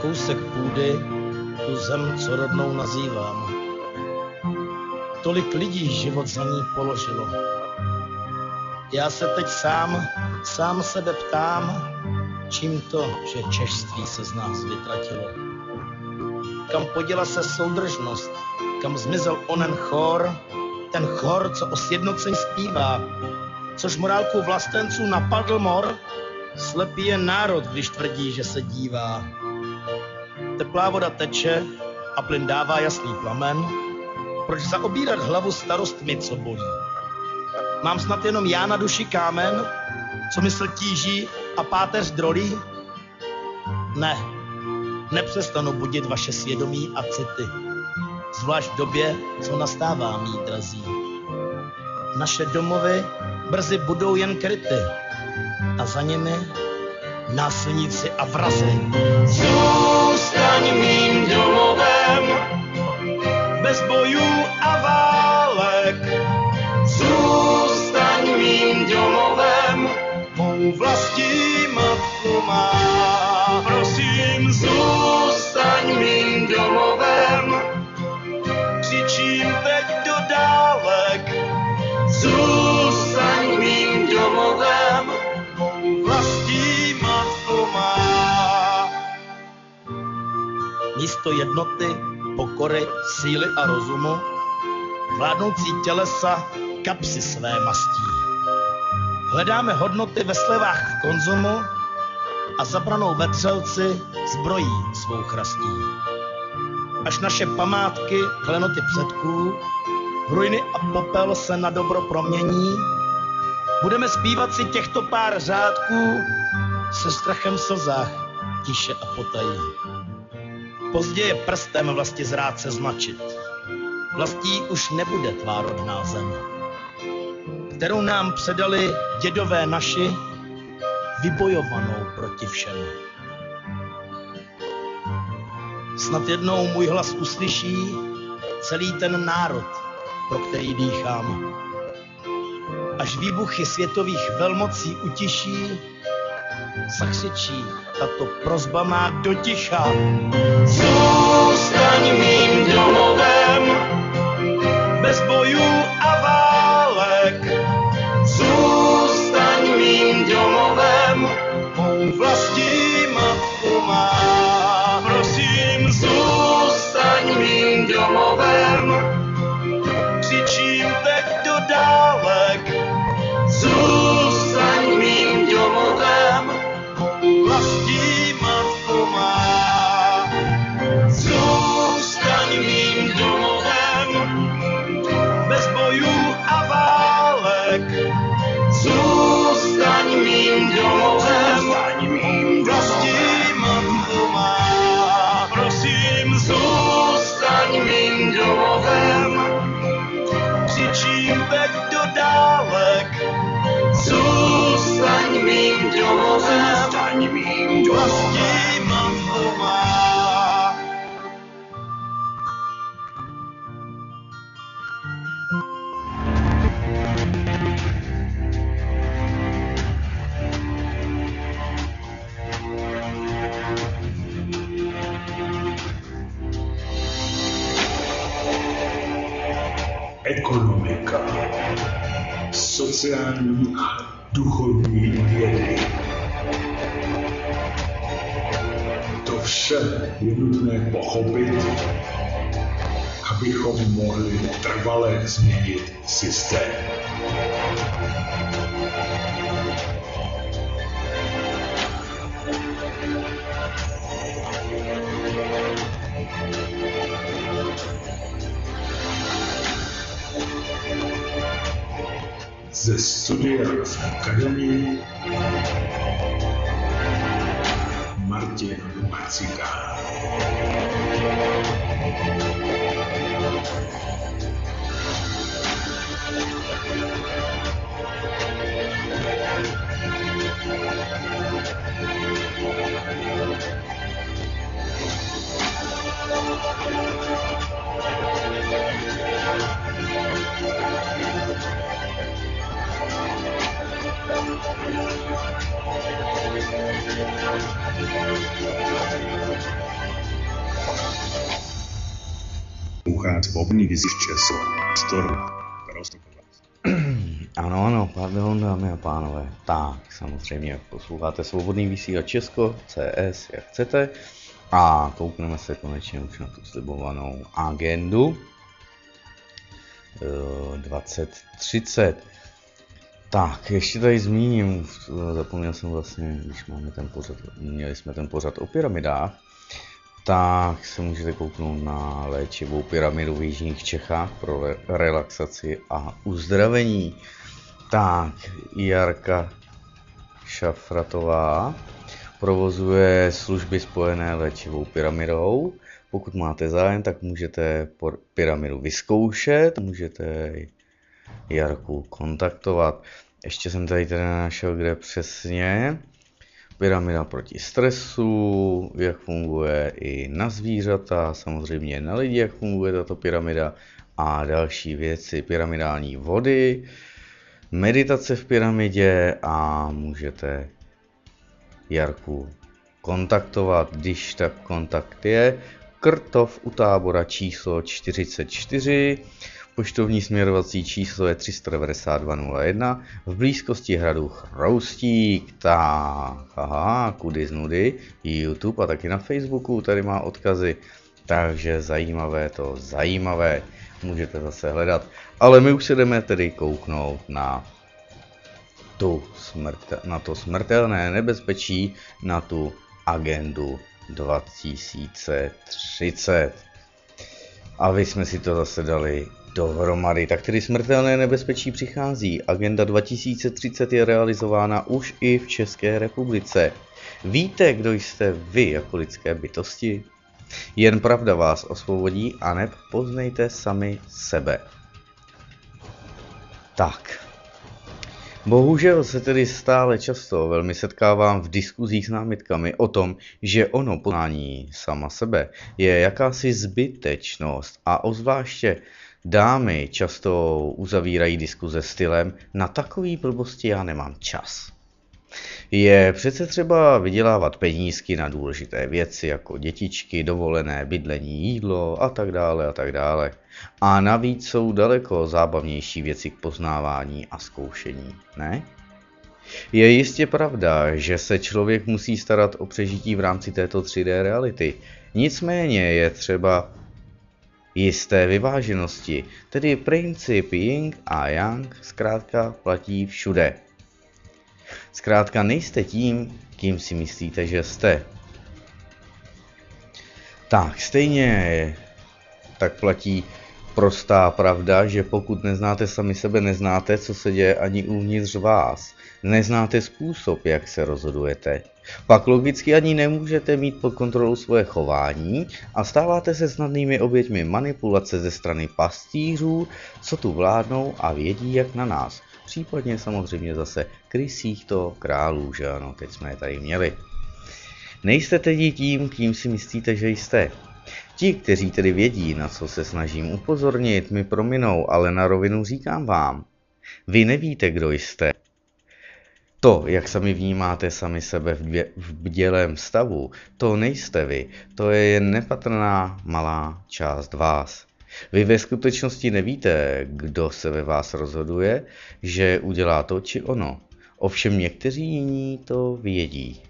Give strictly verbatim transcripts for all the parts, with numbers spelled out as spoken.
kousek půdy, tu zem, co rodnou nazývám. Tolik lidí život za ní položilo. Já se teď sám, sám sebe ptám, čím to, že češství se z nás vytratilo. Kam poděla se soudržnost, kam zmizel onen chor, ten chor, co o sjednocení zpívá, což morálku vlastenců napadl mor, slepý je národ, když tvrdí, že se dívá. Teplá voda teče a plyn dává jasný plamen, proč zaobírat hlavu starostmi, co bolí? Mám snad jenom já na duši kámen, co mysl tíží a páteř drolí? Ne, nepřestanu budit vaše svědomí a city, zvlášť v době, co nastává, mí drazí. Naše domovy brzy budou jen kryty a za nimi násilníci a vrazi. Zůstaň mým domovem, bez bojů a válek. Zůstaň mým domovem, Mou vlastí matku má. prosím, zůstaň mým domovem, Křičím teď do dálek. zůstaň mým domovem, Mou vlastí matku má. Místo jednoty, pokory, síly a rozumu, vládnoucí tělesa kapsy své mastí. Hledáme hodnoty ve slevách v konzumu a zabranou vetřelci zbrojí svou chrastí. Až naše památky, klenoty předků, ruiny a popel se na dobro promění, budeme zpívat si těchto pár řádků se strachem v slzách, tiše a potají. Pozdě je prstem vlasti zrát se značit. Vlastí už nebude tvá rodná zem, kterou nám předali dědové naši, vybojovanou proti všem. Snad jednou můj hlas uslyší celý ten národ, pro který dýchám. Až výbuchy světových velmocí utiší, zakřičí tato prosba má do ticha. zůstaň mým domovem, Bez bojů a válek, zůstaň mým domovem, mou vlastní matku má. prosím, zůstaň mým domovem, Křičím teď do dálek, zůstaň mým domovem, mou vlastní matku má. zůstaň mým domovem, Bez bojů a válek, zůstaň mým domovem, mou vlastní matku má. prosím, zůstaň mým domovem, Křičím teď do dálek, zůstaň mým domovem, zůstaň mým vlastní matku má. Ekonomika, sociální a duchovní vědy. To vše je nutné pochopit, abychom mohli trvale změnit systém. Ze studia z Akademii Martin Marcikán. Posloucháte Svobodný vysílač Česko. Storu. Ano, ano, pardon, dámy a pánové. Tak, samozřejmě posloucháte Svobodný vysílač Česko, C S, jak chcete. A koukneme se konečně už na tu slibovanou agendu dvacet třicet. Tak, ještě tady zmíním, zapomněl jsem vlastně, když máme ten pořad, měli jsme ten pořad o pyramidách, tak se můžete kouknout na léčivou pyramidu v jižních Čechách pro relaxaci a uzdravení. Tak, Jarka Šafratová provozuje služby spojené léčivou pyramidou. Pokud máte zájem, tak můžete pyramidu vyzkoušet, můžete Jarku kontaktovat. Ještě jsem tady tedy našel, kde přesně. Pyramida proti stresu, jak funguje i na zvířata, samozřejmě na lidi, jak funguje tato pyramida a další věci, pyramidální vody, meditace v pyramidě a můžete Jarku kontaktovat, když tak kontakt je Krtov u Tábora číslo čtyřicet čtyři, poštovní směrovací číslo je tři sta devadesát dva nula jedna, v blízkosti hradu Chroustík. Tak, aha, kudy z nudy, YouTube a taky na Facebooku, tady má odkazy, takže zajímavé to, zajímavé, můžete zase hledat. Ale my už se jdeme tedy kouknout na, tu smrte, na to smrtelné nebezpečí, na tu agendu dva tisíce třicet. A vy jsme si to zase dali dohromady. Tak tedy smrtelné nebezpečí přichází. Agenda dva tisíce třicet je realizována už i v České republice. Víte, kdo jste vy jako lidské bytosti? Jen pravda vás osvobodí, aneb poznejte sami sebe. Tak. Bohužel se tedy stále často velmi setkávám v diskuzích s námitkami o tom, že ono poznání sama sebe je jakási zbytečnost a ozvláště dámy často uzavírají diskuze stylem na takový blbosti já nemám čas. Je přece třeba vydělávat penízky na důležité věci jako dětičky, dovolené, bydlení, jídlo a tak dále a tak dále. A navíc jsou daleko zábavnější věci k poznávání a zkoušení, ne? Je jistě pravda, že se člověk musí starat o přežití v rámci této tři dé reality. Nicméně je třeba jisté vyváženosti, tedy princip yin a yang zkrátka platí všude. Zkrátka nejste tím, kým si myslíte, že jste. Tak stejně tak platí prostá pravda, že pokud neznáte sami sebe, neznáte, co se děje ani uvnitř vás. Neznáte způsob, jak se rozhodujete. Pak logicky ani nemůžete mít pod kontrolou svoje chování a stáváte se snadnými oběťmi manipulace ze strany pastýřů, co tu vládnou a vědí, jak na nás. Případně samozřejmě zase krysích to králů, že ano, teď jsme je tady měli. Nejste tedy tím, kým si myslíte, že jste. Ti, kteří tedy vědí, na co se snažím upozornit, mi prominou, ale na rovinu říkám vám. Vy nevíte, kdo jste. To, jak sami vnímáte sami sebe v, dvě, v bdělém stavu, to nejste vy, to je jen nepatrná malá část vás. Vy ve skutečnosti nevíte, kdo se ve vás rozhoduje, že udělá to či ono. Ovšem někteří jiní to vědí.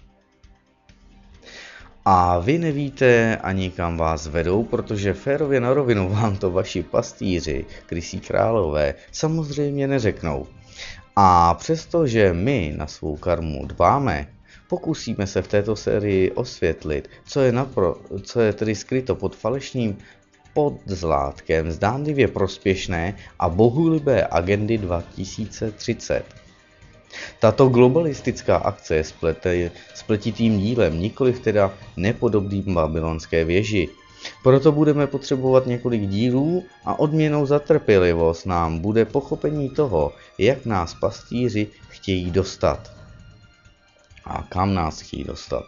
A vy nevíte ani kam vás vedou, protože férově na rovinu vám to vaši pastýři, krysí králové, samozřejmě neřeknou. A přestože my na svou karmu dbáme, pokusíme se v této sérii osvětlit, co je, napro, co je tedy skryto pod falešným podzlátkem zdánlivě prospěšné a bohulibé agendy dva tisíce třicet. Tato globalistická akce je splete, spletitým dílem, nikoliv teda nepodobným babylonské věži. Proto budeme potřebovat několik dílů a odměnou za trpělivost nám bude pochopení toho, jak nás pastýři chtějí dostat. A kam nás chtějí dostat.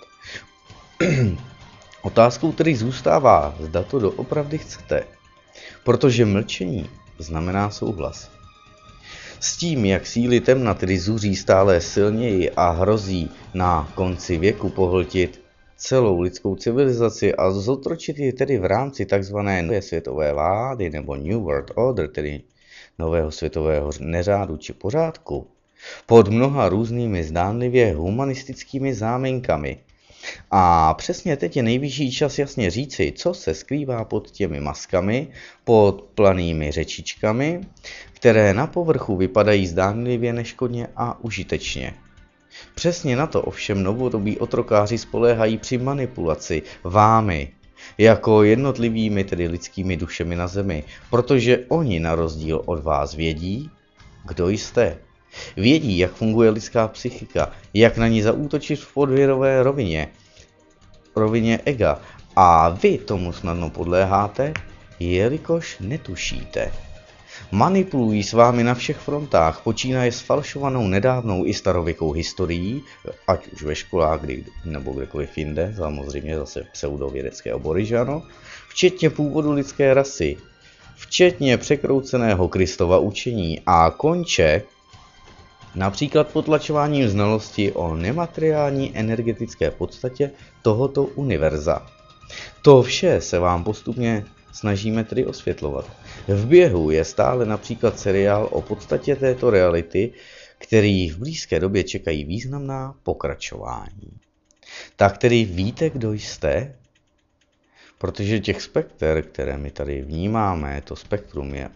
Otázkou tedy zůstává, zda to doopravdy chcete. Protože mlčení znamená souhlas. S tím, jak síly temna tedy zuří stále silněji a hrozí na konci věku pohltit celou lidskou civilizaci a zotročit ji tedy v rámci takzvané nové světové vlády nebo New World Order, tedy nového světového neřádu či pořádku, pod mnoha různými zdánlivě humanistickými záminkami. A přesně teď je nejvyšší čas jasně říci, co se skrývá pod těmi maskami, pod planými řečičkami, které na povrchu vypadají zdánlivě neškodně a užitečně. Přesně na to ovšem novodobí otrokáři spoléhají při manipulaci vámi, jako jednotlivými tedy lidskými dušemi na zemi, protože oni na rozdíl od vás vědí, kdo jste. Vědí, jak funguje lidská psychika, jak na ní zaútočit v podvěrové rovině, rovině ega. A vy tomu snadno podléháte, jelikož netušíte. Manipulují s vámi na všech frontách, počínaje s falšovanou nedávnou i starověkou historií, ať už ve školách kdy, nebo kdekoliv jinde, samozřejmě zase pseudovědecké obory, že ano, včetně původu lidské rasy, včetně překrouceného Kristova učení a konče například potlačováním znalosti o nemateriální energetické podstatě tohoto univerza. To vše se vám postupně snažíme tedy osvětlovat. V běhu je stále například seriál o podstatě této reality, který v blízké době čekají významná pokračování. Tak tedy víte, kdo jste? Protože těch spekter, které my tady vnímáme, to spektrum je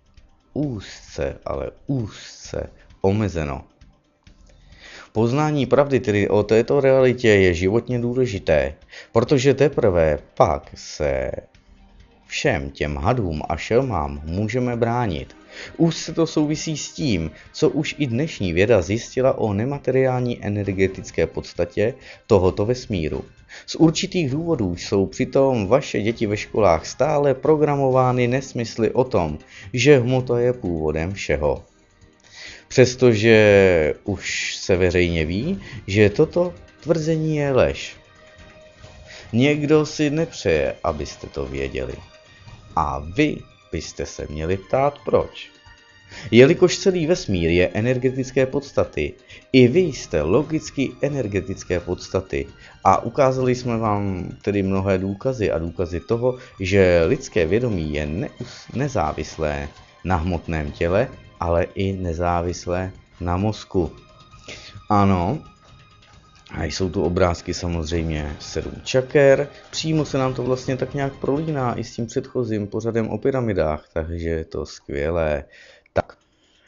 úzce, ale úzce omezeno. Poznání pravdy tedy o této realitě je životně důležité, protože teprve pak se všem těm hadům a šelmám můžeme bránit. Už se to souvisí s tím, co už i dnešní věda zjistila o nemateriální energetické podstatě tohoto vesmíru. Z určitých důvodů jsou přitom vaše děti ve školách stále programovány nesmysly o tom, že hmota je původem všeho. Přestože už se veřejně ví, že toto tvrzení je lež. Někdo si nepřeje, abyste to věděli. A vy byste se měli ptát proč. Jelikož celý vesmír je energetické podstaty, i vy jste logicky energetické podstaty a ukázali jsme vám tedy mnohé důkazy a důkazy toho, že lidské vědomí je ne- nezávislé na hmotném těle, ale i nezávislé na mozku. Ano, a jsou tu obrázky samozřejmě sedm čaker, přímo se nám to vlastně tak nějak prolíná i s tím předchozím pořadem o pyramidách, takže je to skvělé. Tak.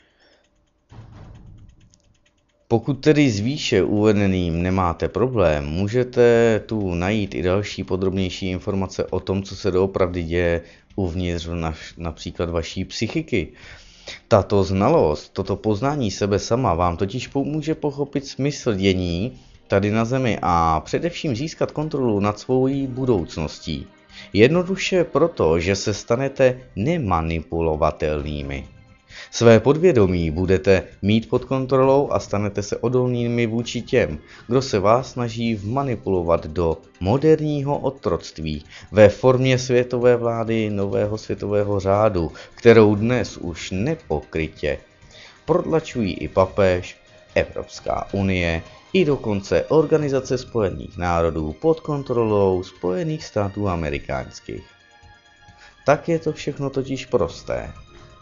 Pokud tedy s výše uvedeným nemáte problém, můžete tu najít i další podrobnější informace o tom, co se doopravdy děje uvnitř naš, například vaší psychiky. Tato znalost, toto poznání sebe sama vám totiž pomůže pochopit smysl dění tady na Zemi a především získat kontrolu nad svou budoucností. Jednoduše proto, že se stanete nemanipulovatelnými. Své podvědomí budete mít pod kontrolou a stanete se odolnými vůči těm, kdo se vás snaží vmanipulovat do moderního otroctví ve formě světové vlády nového světového řádu, kterou dnes už nepokrytě protlačují i papež, Evropská unie, i dokonce Organizace spojených národů pod kontrolou Spojených států amerických. Tak je to všechno totiž prosté.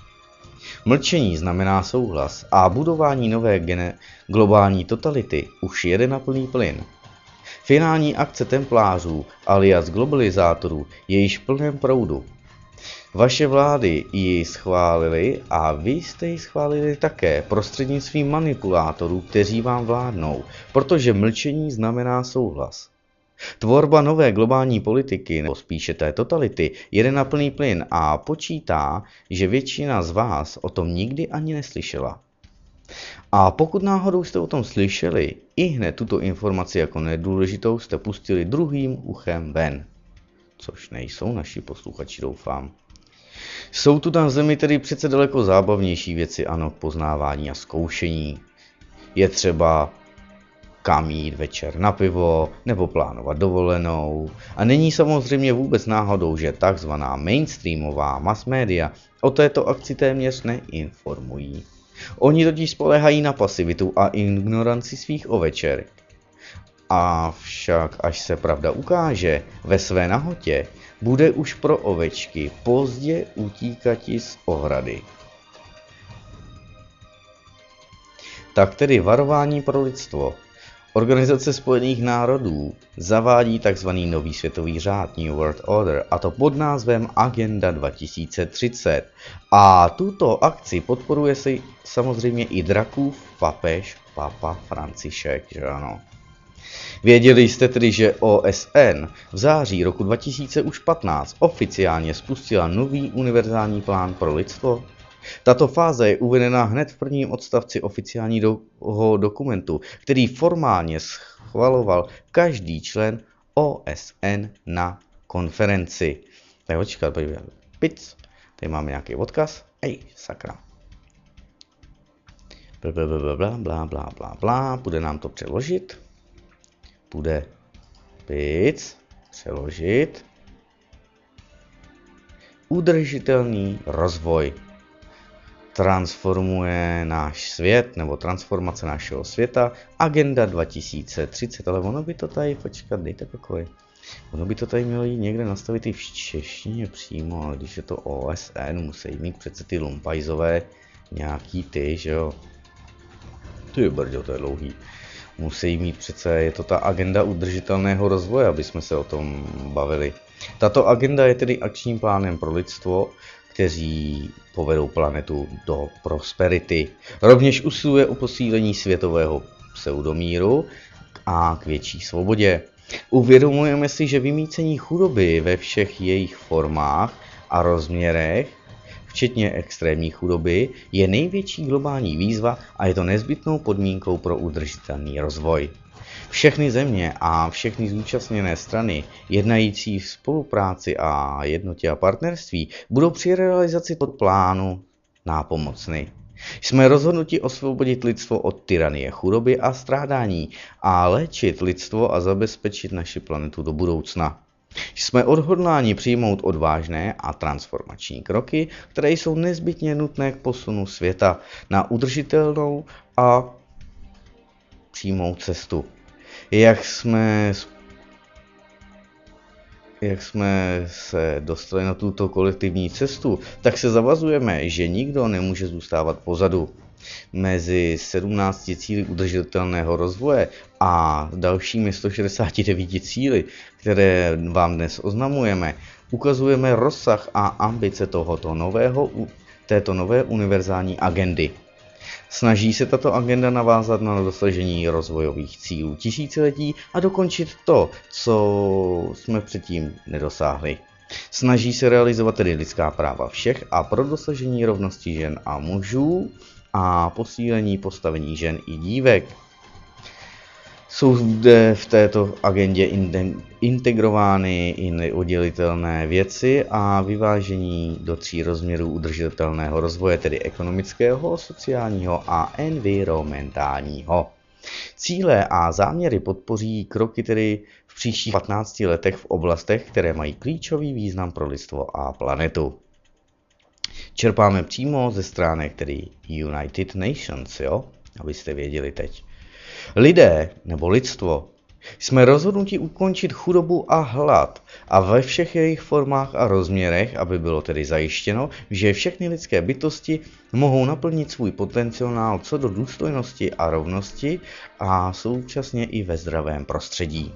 Mlčení znamená souhlas a budování nové gene- globální totality už jede na plný plyn. Finální akce templářů alias globalizátorů je již v plném proudu. Vaše vlády ji schválily a vy jste ji schválili také prostřednictvím manipulátorů, kteří vám vládnou, protože mlčení znamená souhlas. Tvorba nové globální politiky, nebo spíše té totality, jede na plný plyn a počítá, že většina z vás o tom nikdy ani neslyšela. A pokud náhodou jste o tom slyšeli, i hned tuto informaci jako nedůležitou jste pustili druhým uchem ven. Což nejsou naši posluchači, doufám. Jsou tu na Zemi tedy přece daleko zábavnější věci, ano, k poznávání a zkoušení. Je třeba kam jít večer na pivo, nebo plánovat dovolenou. A není samozřejmě vůbec náhodou, že takzvaná mainstreamová mass media o této akci téměř neinformují. Oni totiž spoléhají na pasivitu a ignoranci svých ovečer. Avšak až se pravda ukáže ve své nahotě, bude už pro ovečky pozdě utíkati z ohrady. Tak tedy varování pro lidstvo. Organizace spojených národů zavádí tzv. Nový světový řád New World Order, a to pod názvem Agenda dva tisíce třicet. A tuto akci podporuje si samozřejmě i Drakův papež Papa František, že ano. Věděli jste tedy, že O S N v září roku dva tisíce patnáct oficiálně spustila nový univerzální plán pro lidstvo? Tato fáze je uvedena hned v prvním odstavci oficiálního dokumentu, který formálně schvaloval každý člen O S N na konferenci. Tak počkat, podívejme. Pic. Tady máme nějaký odkaz. Ej, sakra. Bla, bla, bla, bla, bla, bla, bla, bla. Bude nám to přeložit. Bude pic. Přeložit. Udržitelný rozvoj transformuje náš svět, nebo transformace našeho světa, Agenda dva tisíce třicet, ale ono by to tady, počkat, dejte pokoj, ono by to tady mělo jít někde nastavit i v češtině přímo, ale když je to O S N, musí mít přece ty lumpajzové nějaký ty, že jo, ty brďo, to je dlouhý, musí mít přece, je to ta agenda udržitelného rozvoje, aby jsme se o tom bavili. Tato agenda je tedy akčním plánem pro lidstvo, kteří povedou planetu do prosperity. Rovněž usiluje o posílení světového pseudomíru a k větší svobodě. Uvědomujeme si, že vymýcení chudoby ve všech jejich formách a rozměrech, včetně extrémní chudoby, je největší globální výzva a je to nezbytnou podmínkou pro udržitelný rozvoj. Všechny země a všechny zúčastněné strany, jednající v spolupráci a jednotě a partnerství, budou při realizaci tohoto plánu nápomocny. Jsme rozhodnuti osvobodit lidstvo od tyranie chudoby a strádání a léčit lidstvo a zabezpečit naši planetu do budoucna. Jsme odhodláni přijmout odvážné a transformační kroky, které jsou nezbytně nutné k posunu světa na udržitelnou a přímou cestu. Jak jsme, jak jsme se dostali na tuto kolektivní cestu, tak se zavazujeme, že nikdo nemůže zůstávat pozadu. Mezi sedmnácti cíli udržitelného rozvoje a dalšími sto šedesáti devíti cíli, které vám dnes oznamujeme, ukazujeme rozsah a ambice tohoto nového, této nové univerzální agendy. Snaží se tato agenda navázat na dosažení rozvojových cílů tisíciletí a dokončit to, co jsme předtím nedosáhli. Snaží se realizovat tedy lidská práva všech a pro dosažení rovnosti žen a mužů a posílení postavení žen i dívek. Jsou zde v této agendě integrovány i neoddělitelné věci a vyvážení do tří rozměrů udržitelného rozvoje, tedy ekonomického, sociálního a environmentálního. Cíle a záměry podpoří kroky tedy v příštích patnácti letech v oblastech, které mají klíčový význam pro lidstvo a planetu. Čerpáme přímo ze stránek tedy United Nations, jo? Abyste věděli teď. Lidé, nebo lidstvo, jsme rozhodnuti ukončit chudobu a hlad a ve všech jejich formách a rozměrech, aby bylo tedy zajištěno, že všechny lidské bytosti mohou naplnit svůj potenciál co do důstojnosti a rovnosti a současně i ve zdravém prostředí.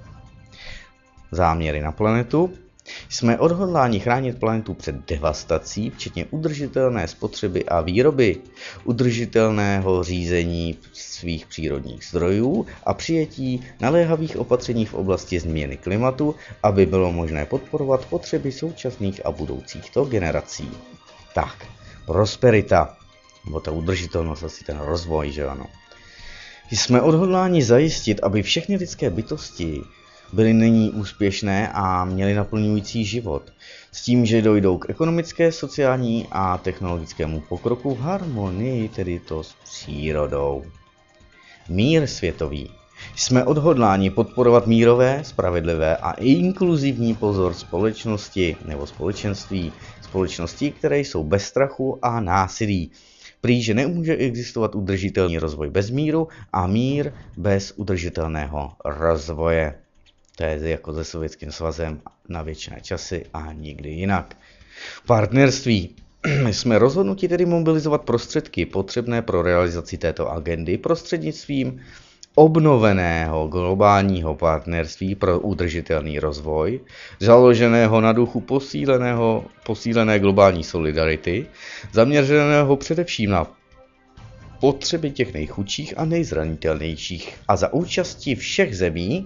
Záměry na planetu. Jsme odhodláni chránit planetu před devastací, včetně udržitelné spotřeby a výroby, udržitelného řízení svých přírodních zdrojů a přijetí naléhavých opatření v oblasti změny klimatu, aby bylo možné podporovat potřeby současných a budoucích generací. Tak, prosperita, nebo ta udržitelnost, asi ten rozvoj, že ano. Jsme odhodláni zajistit, aby všechny lidské bytosti byly nyní úspěšné a měly naplňující život, s tím, že dojdou k ekonomické, sociální a technologickému pokroku v harmonii, tedy to s přírodou. Mír světový. Jsme odhodláni podporovat mírové, spravedlivé a inkluzivní pozor společnosti nebo společenství, společnosti, které jsou bez strachu a násilí. Prý, že nemůže existovat udržitelný rozvoj bez míru a mír bez udržitelného rozvoje. To je jako se Sovětským svazem na věčné časy a nikdy jinak. Partnerství. Jsme rozhodnuti tedy mobilizovat prostředky potřebné pro realizaci této agendy prostřednictvím obnoveného globálního partnerství pro udržitelný rozvoj, založeného na duchu posíleného, posílené globální solidarity, zaměřeného především na potřeby těch nejchudších a nejzranitelnějších a za účasti všech zemí,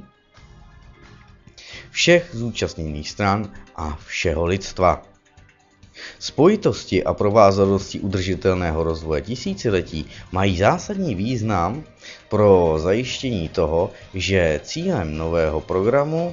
všech zúčastněných stran a všeho lidstva. Spojitosti a provázanosti udržitelného rozvoje tisíciletí mají zásadní význam pro zajištění toho, že cílem nového programu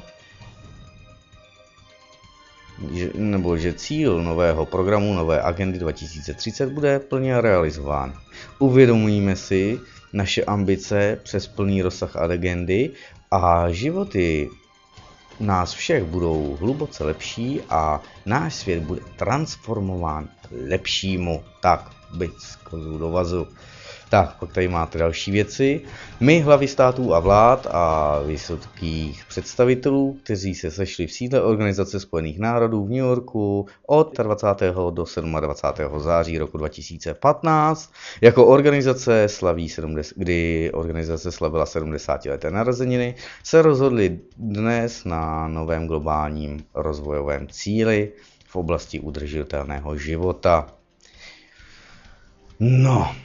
že, nebo že cíl nového programu nové agendy dva tisíce třicet bude plně realizován. Uvědomujeme si naše ambice přes plný rozsah agendy a životy nás všech budou hluboce lepší a náš svět bude transformován k lepšímu. Tak, byť z kozu do vazu. Tak, pak tady máte další věci. My, hlavy států a vlád a vysokých představitelů, kteří se sešli v sídle Organizace spojených národů v New Yorku od dvacátého do dvacátého sedmého září roku dva tisíce patnáct, jako organizace slaví sedmdesát, kdy organizace slavila sedmdesátileté narozeniny, se rozhodli dnes na novém globálním rozvojovém cíli v oblasti udržitelného života. No,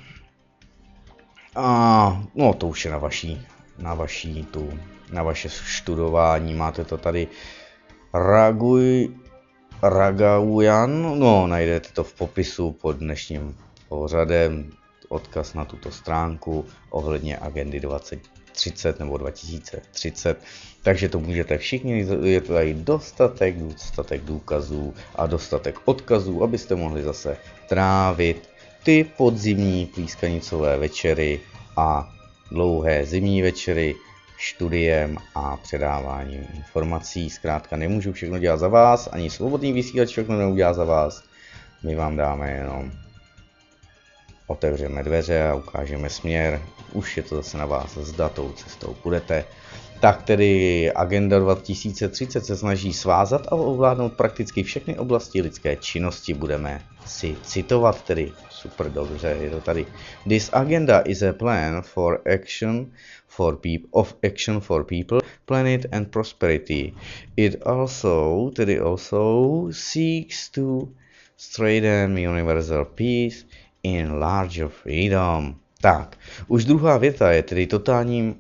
a no to už je na vaší, na vaší tu, na vaše študování, máte to tady Raguj, Ragaujan, no najdete to v popisu pod dnešním pořadem, odkaz na tuto stránku ohledně agendy dvacet třicet nebo dva tisíce třicet, takže to můžete všichni, je to tady dostatek, dostatek důkazů a dostatek odkazů, abyste mohli zase trávit ty podzimní plískanicové večery a dlouhé zimní večery studiem a předáváním informací. Zkrátka nemůžu všechno dělat za vás, ani svobodný vysílač všechno neudělá za vás. My vám dáme jenom, otevřeme dveře a ukážeme směr. Už je to zase na vás, zda tou cestou půjdete. Tak tedy agenda dva tisíce třicet se snaží svázat a ovládnout prakticky všechny oblasti lidské činnosti. Budeme si citovat tedy super dobře, je to tady. This agenda is a plan for action for people of action for people, planet and prosperity. It also tedy also seeks to strengthen universal peace in larger freedom. Tak, už druhá věta je tedy totálním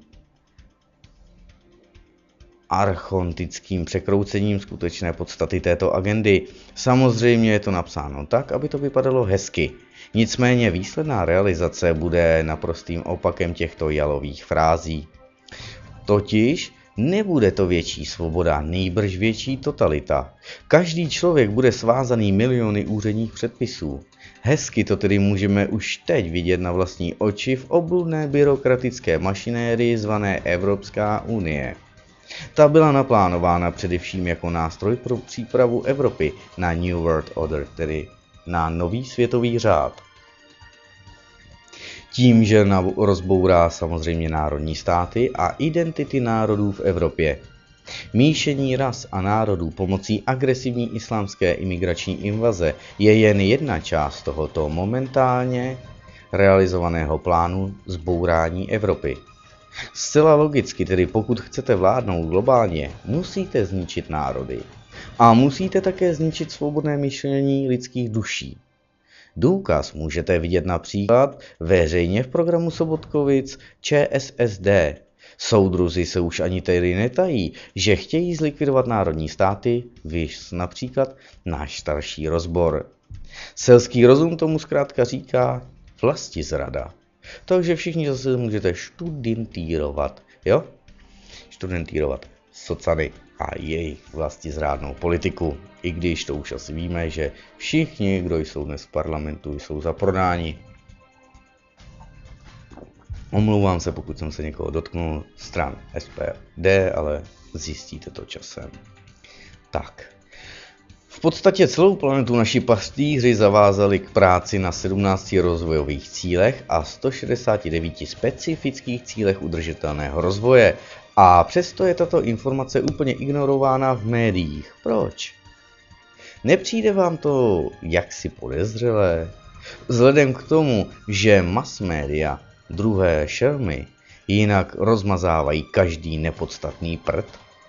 archontickým překroucením skutečné podstaty této agendy. Samozřejmě je to napsáno tak, aby to vypadalo hezky. Nicméně výsledná realizace bude naprostým opakem těchto jalových frází. Totiž nebude to větší svoboda, nejbrž větší totalita. Každý člověk bude svázaný miliony úředních předpisů. Hezky to tedy můžeme už teď vidět na vlastní oči v obludné byrokratické mašinérii zvané Evropská unie. Ta byla naplánována především jako nástroj pro přípravu Evropy na New World Order, tedy na nový světový řád. Tím, že rozbourá samozřejmě národní státy a identity národů v Evropě. Míšení ras a národů pomocí agresivní islámské imigrační invaze je jen jedna část tohoto momentálně realizovaného plánu zbourání Evropy. Zcela logicky tedy, pokud chcete vládnout globálně, musíte zničit národy. A musíte také zničit svobodné myšlení lidských duší. Důkaz můžete vidět například veřejně v programu Sobotkovic ČSSD. Soudruzi se už ani tedy netají, že chtějí zlikvidovat národní státy, viz například náš starší rozbor. Selský rozum tomu zkrátka říká vlastizrada. Takže všichni zase můžete studentírovat, jo? Studentírovat socany a jejich vlastizrádnou politiku. I když to už asi víme, že všichni, kdo jsou dnes v parlamentu, jsou za prodání. Omlouvám se, pokud jsem se někoho dotknul stran S P D, ale zjistíte to časem. Tak. V podstatě celou planetu naši pastýři zavázali k práci na sedmnácti rozvojových cílech a sto šedesáti devíti specifických cílech udržitelného rozvoje. A přesto je tato informace úplně ignorována v médiích. Proč? Nepřijde vám to jaksi podezřelé? Vzhledem k tomu, že mass media, druhé šelmy, jinak rozmazávají každý nepodstatný prd?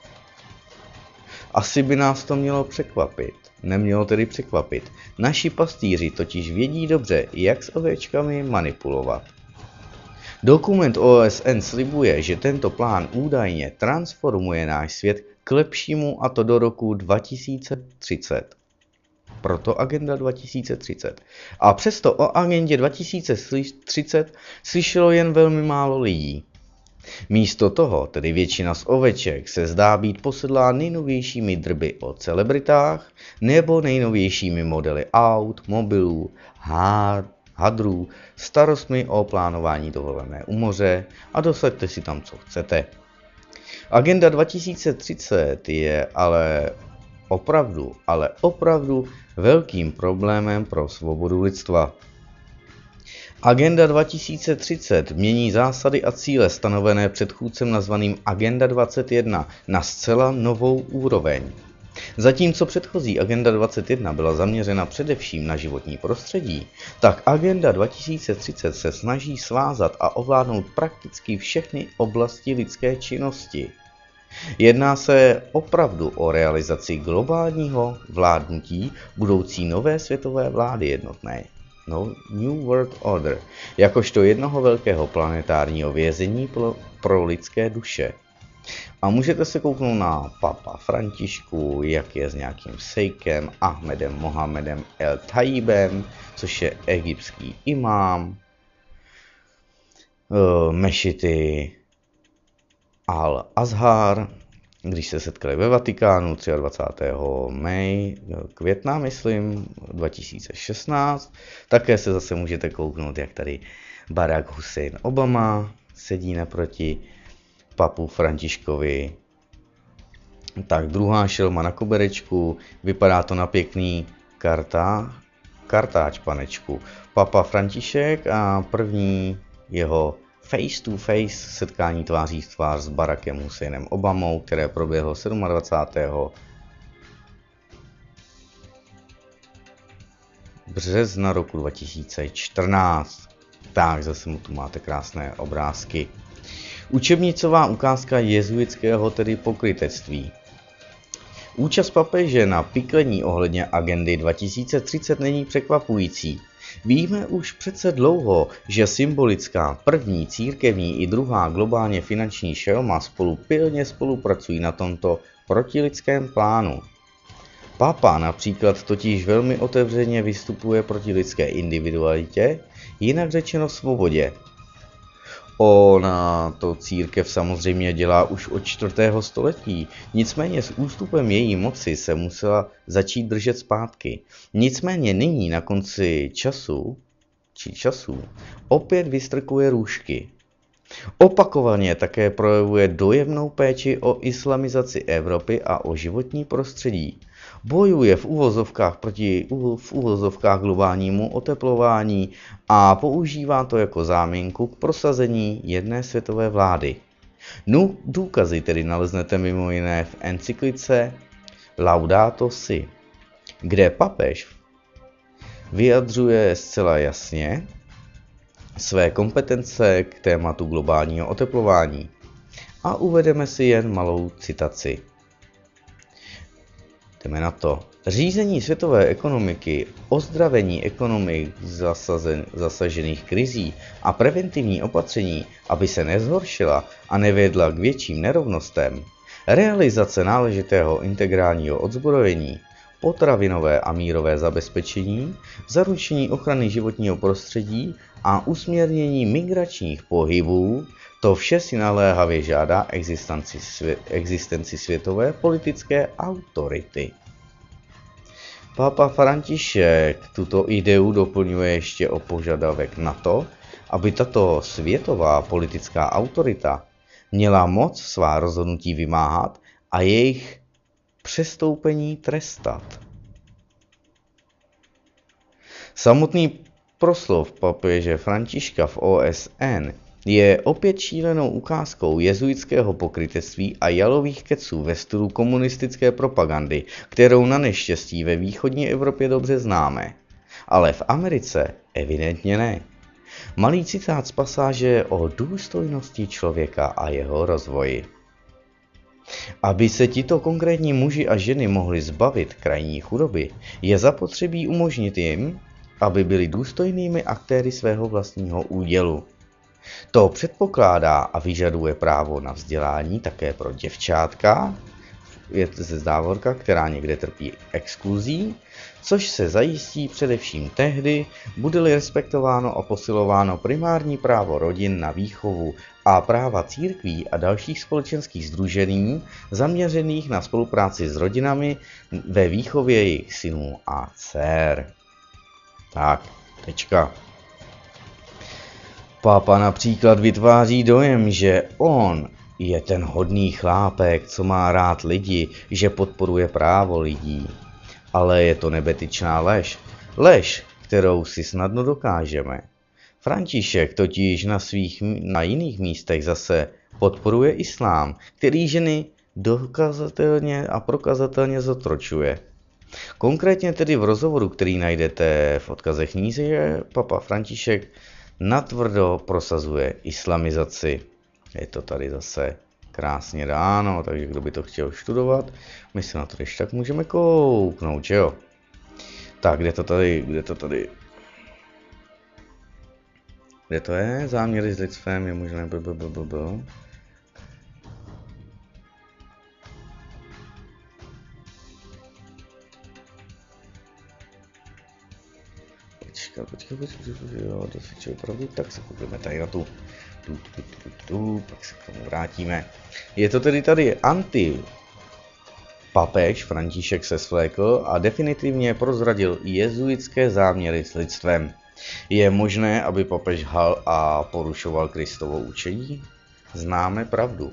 Asi by nás to mělo překvapit. Nemělo tedy překvapit. Naši pastýři totiž vědí dobře, jak s ovečkami manipulovat. Dokument O S N slibuje, že tento plán údajně transformuje náš svět k lepšímu, a to do roku dva tisíce třicet. Proto agenda dva tisíce třicet. A přesto o agendě dva tisíce třicet slyšelo jen velmi málo lidí. Místo toho, tedy většina z oveček, se zdá být posedlá nejnovějšími drby o celebritách nebo nejnovějšími modely aut, mobilů, hadrů, starostmi o plánování dovolené u moře a dosaďte si tam, co chcete. Agenda dva tisíce třicet je ale opravdu, ale opravdu velkým problémem pro svobodu lidstva. Agenda dva tisíce třicet mění zásady a cíle stanovené předchůdcem nazvaným Agenda dvacet jedna na zcela novou úroveň. Zatímco předchozí Agenda dvacet jedna byla zaměřena především na životní prostředí, tak Agenda dva tisíce třicet se snaží svázat a ovládnout prakticky všechny oblasti lidské činnosti. Jedná se opravdu o realizaci globálního vládnutí budoucí nové světové vlády jednotné. No, New World Order, jakožto jednoho velkého planetárního vězení pro, pro lidské duše. A můžete se kouknout na papa Františku, jak je s nějakým sejkem, Ahmedem Mohamedem El Tajibem, což je egyptský imám, uh, mešity Al-Azhar, když se setkali ve Vatikánu dvacátého třetího května, myslím, dva tisíce šestnáct. Také se zase můžete kouknout, jak tady Barack Hussein Obama sedí naproti papu Františkovi. Tak druhá šelma na koberečku, vypadá to na pěkný karta, kartáč panečku. Papa František a první jeho face to face setkání tváří v tvář s Barackem Husseinem Obamou, které proběhlo dvacátého sedmého března roku dva tisíce čtrnáct. Tak, zase mu tu máte krásné obrázky. Učebnicová ukázka jezuitského, tedy pokrytectví. Účast papeže na piklení ohledně agendy dva tisíce třicet není překvapující. Víme už přece dlouho, že symbolická první církevní i druhá globálně finanční šelma spolu pilně spolupracují na tomto protilidském plánu. Papa například totiž velmi otevřeně vystupuje proti lidské individualitě, jinak řečeno svobodě. Ona to církev samozřejmě dělá už od čtvrtého století, nicméně s ústupem její moci se musela začít držet zpátky. Nicméně nyní na konci času, či časů, opět vystrkuje růžky. Opakovaně také projevuje dojemnou péči o islamizaci Evropy a o životní prostředí. Bojuje v uvozovkách proti v uvozovkách globálnímu oteplování a používá to jako záminku k prosazení jedné světové vlády. No, důkazy tedy naleznete mimo jiné v encyklice Laudato Si, kde papež vyjadřuje zcela jasně své kompetence k tématu globálního oteplování. A uvedeme si jen malou citaci. Jdeme na to. Řízení světové ekonomiky, ozdravení ekonomik zasazen, zasažených krizí a preventivní opatření, aby se nezhoršila a nevedla k větším nerovnostem, realizace náležitého integrálního odzbrojení, potravinové a mírové zabezpečení, zaručení ochrany životního prostředí a usměrnění migračních pohybů, to vše si naléhavě žádá existenci, svě- existenci světové politické autority. Pápa František tuto ideu doplňuje ještě o požadavek na to, aby tato světová politická autorita měla moc svá rozhodnutí vymáhat a jejich přestoupení trestat. Samotný proslov papeže Františka v O S N je opět šílenou ukázkou jezuitského pokrytectví a jalových keců ve stylu komunistické propagandy, kterou na neštěstí ve východní Evropě dobře známe. Ale v Americe evidentně ne. Malý citát z pasáže o důstojnosti člověka a jeho rozvoji. Aby se tito konkrétní muži a ženy mohli zbavit krajní chudoby, je zapotřebí umožnit jim, aby byli důstojnými aktéry svého vlastního údělu. To předpokládá a vyžaduje právo na vzdělání také pro děvčátka, je ze závorka, která někde trpí exkluzí, což se zajistí především tehdy, bude-li respektováno a posilováno primární právo rodin na výchovu a práva církví a dalších společenských sdružení zaměřených na spolupráci s rodinami ve výchově jejich synů a dcer. Tak, tečka. Pápa například vytváří dojem, že on je ten hodný chlápek, co má rád lidi, že podporuje právo lidí. Ale je to nebetyčná lež. Lež, kterou si snadno dokážeme. František totiž na, svých, na jiných místech zase podporuje islám, který ženy dokazatelně a prokazatelně zotročuje. Konkrétně tedy v rozhovoru, který najdete v odkazech níže, papa František natvrdo prosazuje islamizaci. Je to tady zase krásně dáno, takže kdo by to chtěl studovat, my se na to ještě tak můžeme kouknout, že jo? Tak, kde to tady, kde to tady? Kde to je? Záměry s lidstvem je možné blablabla. Počkej, počkej, počkej, jo, to se opravdu, tak se koukneme tady na tu, tu, tu, tu, tu, pak se k tomu vrátíme. Je to tedy tady anti papež František se svlékl a definitivně prozradil jezuitské záměry s lidstvem. Je možné, aby papež lhal a porušoval Kristovo učení? Známe pravdu.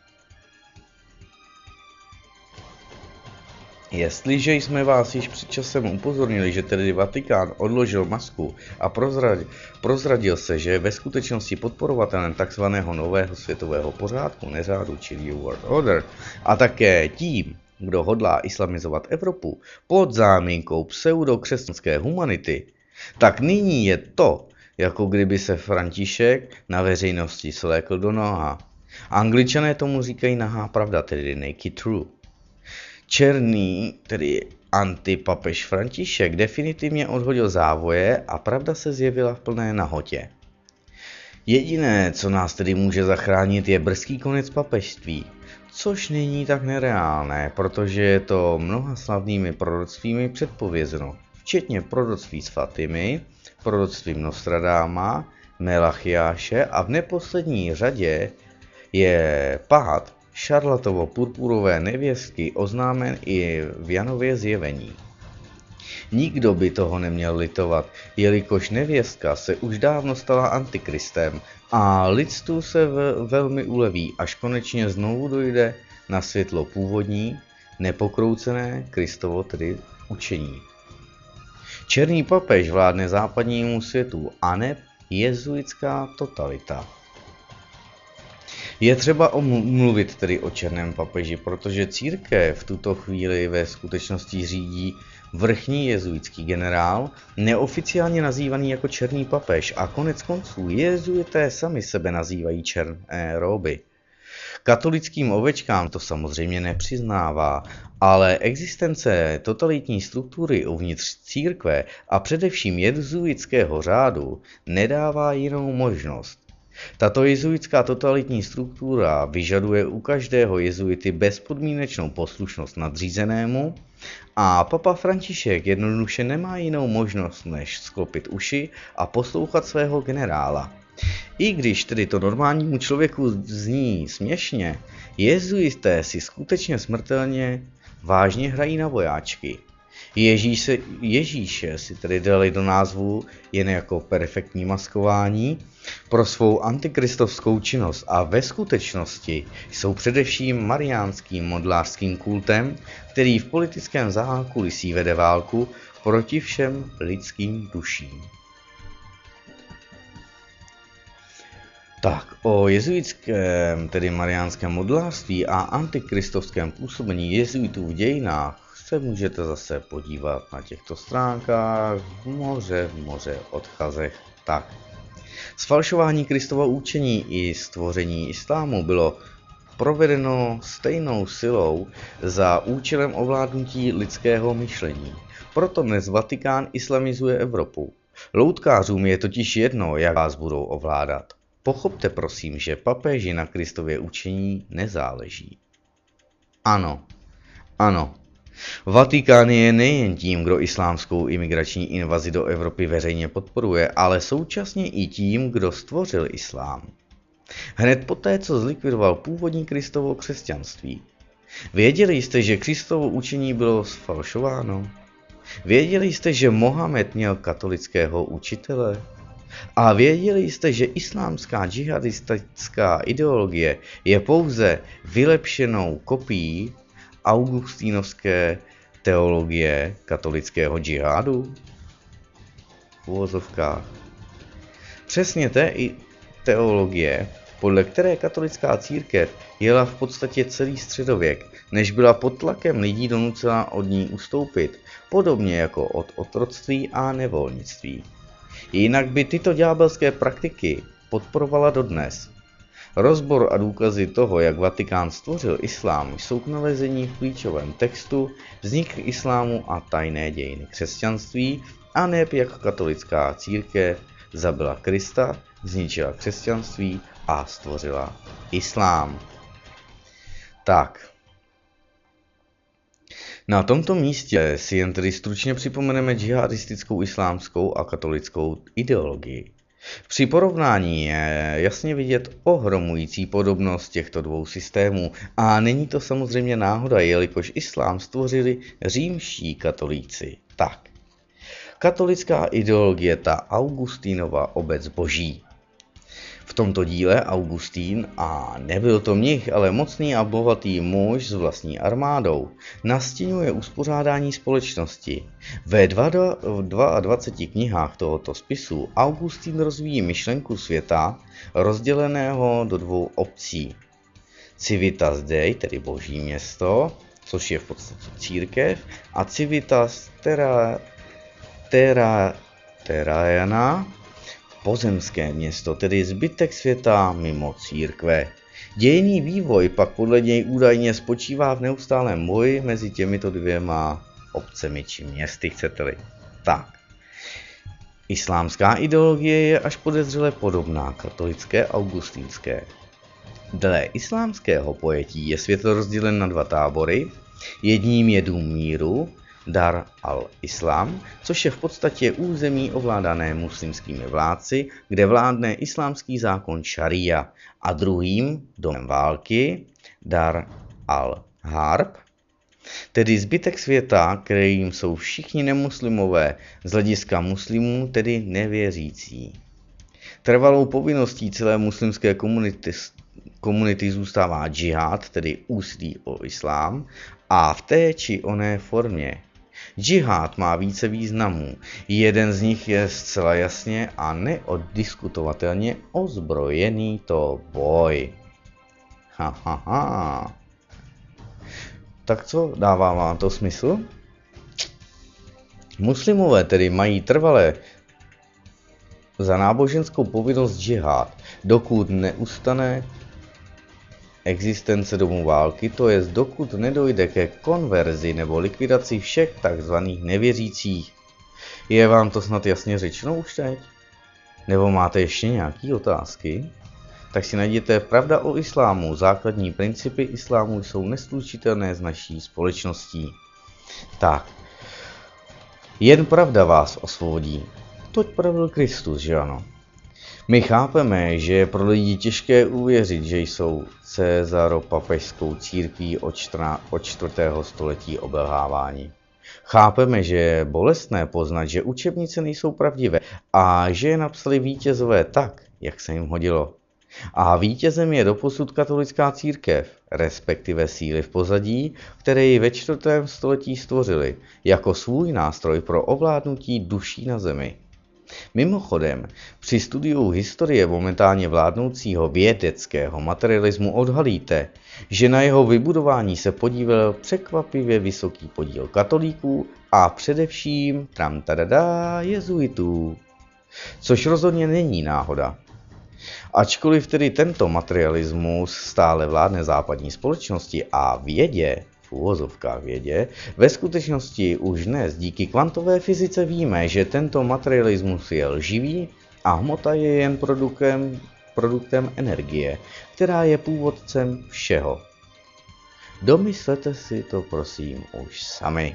Jestliže jsme vás již před časem upozornili, že tedy Vatikán odložil masku a prozradil, prozradil se, že je ve skutečnosti podporovatelem tzv. Nového světového pořádku, neřádu, čili New World Order, a také tím, kdo hodlá islamizovat Evropu pod záminkou pseudokřesťanské humanity, tak nyní je to, jako kdyby se František na veřejnosti svlékl do noha. Angličané tomu říkají nahá pravda, tedy naked truth. Černý, tedy antipapež František, definitivně odhodil závoje a pravda se zjevila v plné nahotě. Jediné, co nás tedy může zachránit, je brzký konec papežství, což není tak nereálné, protože je to mnoha slavnými proroctvími předpovězeno, včetně proroctví s Fatimy, proroctvím Nostradáma, Melachiáše a v neposlední řadě je pád Šarlatovo purpurové nevěstky oznámen i v Janově zjevení. Nikdo by toho neměl litovat, jelikož nevěstka se už dávno stala antikristem a lidstvu se v, velmi uleví, až konečně znovu dojde na světlo původní, nepokroucené Kristovo tedy učení. Černý papež vládne západnímu světu a ne jezuitská totalita. Je třeba mluvit tedy o černém papeži, protože církev v tuto chvíli ve skutečnosti řídí vrchní jezuitský generál, neoficiálně nazývaný jako černý papež, a konec konců jezuité sami sebe nazývají černé róby. Katolickým ovečkám to samozřejmě nepřiznává, ale existence totalitní struktury uvnitř církve a především jezuitského řádu nedává jinou možnost. Tato jezuitská totalitní struktura vyžaduje u každého jezuity bezpodmínečnou poslušnost nadřízenému a papa František jednoduše nemá jinou možnost, než sklopit uši a poslouchat svého generála. I když tedy to normálnímu člověku zní směšně, jezuité si skutečně smrtelně vážně hrají na vojáčky. Ježíše, Ježíše si tedy dali do názvu jen jako perfektní maskování pro svou antikristovskou činnost a ve skutečnosti jsou především mariánským modlářským kultem, který v politickém zákulisí vede válku proti všem lidským duším. Tak, o jezuitském, tedy mariánském modlářství a antikristovském působení jezuitů v dějinách se můžete zase podívat na těchto stránkách v moře, v moře odchazech. Tak, sfalšování Kristova učení i stvoření islámu bylo provedeno stejnou silou za účelem ovládnutí lidského myšlení. Proto dnes Vatikán islamizuje Evropu. Loutkářům je totiž jedno, jak vás budou ovládat. Pochopte prosím, že papeži na Kristově učení nezáleží. Ano, ano. Vatikán je nejen tím, kdo islámskou imigrační invazi do Evropy veřejně podporuje, ale současně i tím, kdo stvořil islám. Hned poté, co zlikvidoval původní Kristovo křesťanství. Věděli jste, že Kristovo učení bylo sfalšováno? Věděli jste, že Mohamed měl katolického učitele? A věděli jste, že islámská džihadistická ideologie je pouze vylepšenou kopií augustínovské teologie katolického džihádu? V uvozovkách. Přesně té i teologie, podle které katolická církev jela v podstatě celý středověk, než byla pod tlakem lidí donucena od ní ustoupit, podobně jako od otroctví a nevolnictví. Jinak by tyto ďábelské praktiky podporovala dodnes. Rozbor a důkazy toho, jak Vatikán stvořil islám, jsou k nalezení v klíčovém textu Vznik islámu a tajné dějiny křesťanství, a neb jak katolická církev zabila Krista, zničila křesťanství a stvořila islám. Tak. Na tomto místě si jen tedy stručně připomeneme džihadistickou islámskou a katolickou ideologii. Při porovnání je jasně vidět ohromující podobnost těchto dvou systémů a není to samozřejmě náhoda, jelikož islám stvořili římští katolíci. Tak. Katolická ideologie, ta Augustínova obec boží. V tomto díle Augustín, a nebyl to mnich, ale mocný a bohatý muž s vlastní armádou, nastěňuje uspořádání společnosti. Ve dvaceti dvou knihách tohoto spisu Augustín rozvíjí myšlenku světa rozděleného do dvou obcí. Civitas Dei, tedy boží město, což je v podstatě církev, a Civitas Terra, terra, Terrana, pozemské město, tedy zbytek světa mimo církve. Dějinný vývoj pak podle něj údajně spočívá v neustálém boji mezi těmito dvěma obcemi či městy, chcete-li. Tak. Islámská ideologie je až podezřele podobná katolické augustínské. Dle islámského pojetí je svět rozdělen na dva tábory. Jedním je dům míru, Dar al-Islám, což je v podstatě území ovládané muslimskými vládci, kde vládne islámský zákon šaria, a druhým domem války, Dar al-Harb, tedy zbytek světa, kterým jsou všichni nemuslimové, z hlediska muslimů tedy nevěřící. Trvalou povinností celé muslimské komunity, komunity zůstává džihad, tedy úsilí o islám, a v té či oné formě. Džihad má více významů. Jeden z nich je zcela jasně a neoddiskutovatelně ozbrojený to boj. Ha, ha, ha. Tak co, dává vám to smysl? Muslimové tedy mají trvalé za náboženskou povinnost džihad, dokud neustane existence domu války, to jest dokud nedojde ke konverzi nebo likvidaci všech takzvaných nevěřících. Je vám to snad jasně řečeno už teď? Nebo máte ještě nějaké otázky? Tak si najděte Pravda o islámu. Základní principy islámu jsou neslučitelné s naší společností. Tak. Jen pravda vás osvobodí. Toť pravil Kristus, že ano? My chápeme, že je pro lidi těžké uvěřit, že jsou Cezaropapežskou církví od čtvrtého století obelháváni. Chápeme, že je bolestné poznat, že učebnice nejsou pravdivé a že je napsali vítězové tak, jak se jim hodilo. A vítězem je doposud katolická církev, respektive síly v pozadí, které ji ve čtvrtém století stvořily, jako svůj nástroj pro ovládnutí duší na zemi. Mimochodem, při studiu historie momentálně vládnoucího vědeckého materialismu odhalíte, že na jeho vybudování se podílel překvapivě vysoký podíl katolíků a především tramtadada jezuitů. Což rozhodně není náhoda. Ačkoliv tedy tento materialismus stále vládne západní společnosti a vědě, v uvozovkách vědě, ve skutečnosti už dnes díky kvantové fyzice víme, že tento materialismus je lživý a hmota je jen produktem, produktem energie, která je původcem všeho. Domyslete si to prosím už sami.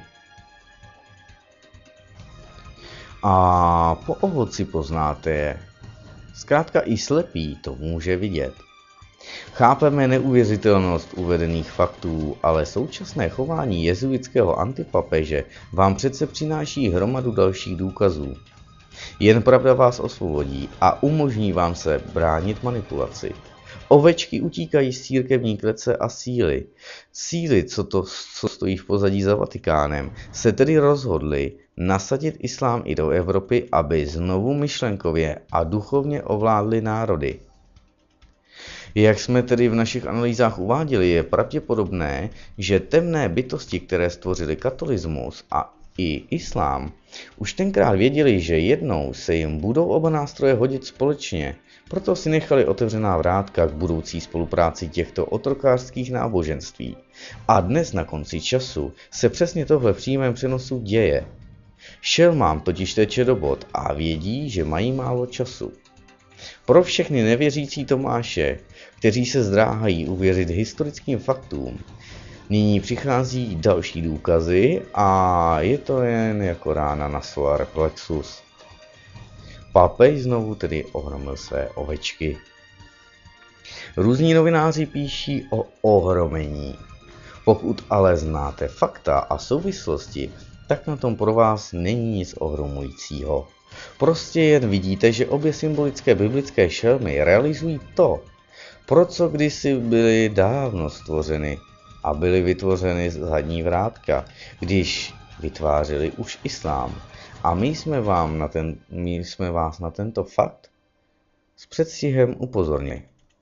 A po ovoci poznáte je. Zkrátka i slepý to může vidět. Chápeme neuvěřitelnost uvedených faktů, ale současné chování jezuitského antipapeže vám přece přináší hromadu dalších důkazů. Jen pravda vás osvobodí a umožní vám se bránit manipulaci. Ovečky utíkají z církevní klece a síly. Síly, co to co stojí v pozadí za Vatikánem, se tedy rozhodly nasadit islám i do Evropy, aby znovu myšlenkově a duchovně ovládli národy. Jak jsme tedy v našich analýzách uváděli, je pravděpodobné, že temné bytosti, které stvořily katolismus a i islám, už tenkrát věděli, že jednou se jim budou oba nástroje hodit společně, proto si nechali otevřená vrátka k budoucí spolupráci těchto otrokářských náboženství. A dnes na konci času se přesně tohle v přímém přenosu děje. Šelmám totiž teče do bod a vědí, že mají málo času. Pro všechny nevěřící Tomáše, kteří se zdráhají uvěřit historickým faktům, nyní přichází další důkazy a je to jen jako rána na solar plexus. Papež znovu tedy ohromil své ovečky. Různí novináři píší o ohromení. Pokud ale znáte fakta a souvislosti, tak na tom pro vás není nic ohromujícího. Prostě jen vidíte, že obě symbolické biblické šelmy realizují to, pro co kdysi byly dávno stvořeny a byly vytvořeny zadní vrátka, když vytvářeli už islám. A my jsme, vám na ten, my jsme vás na tento fakt s předstihem upozornili.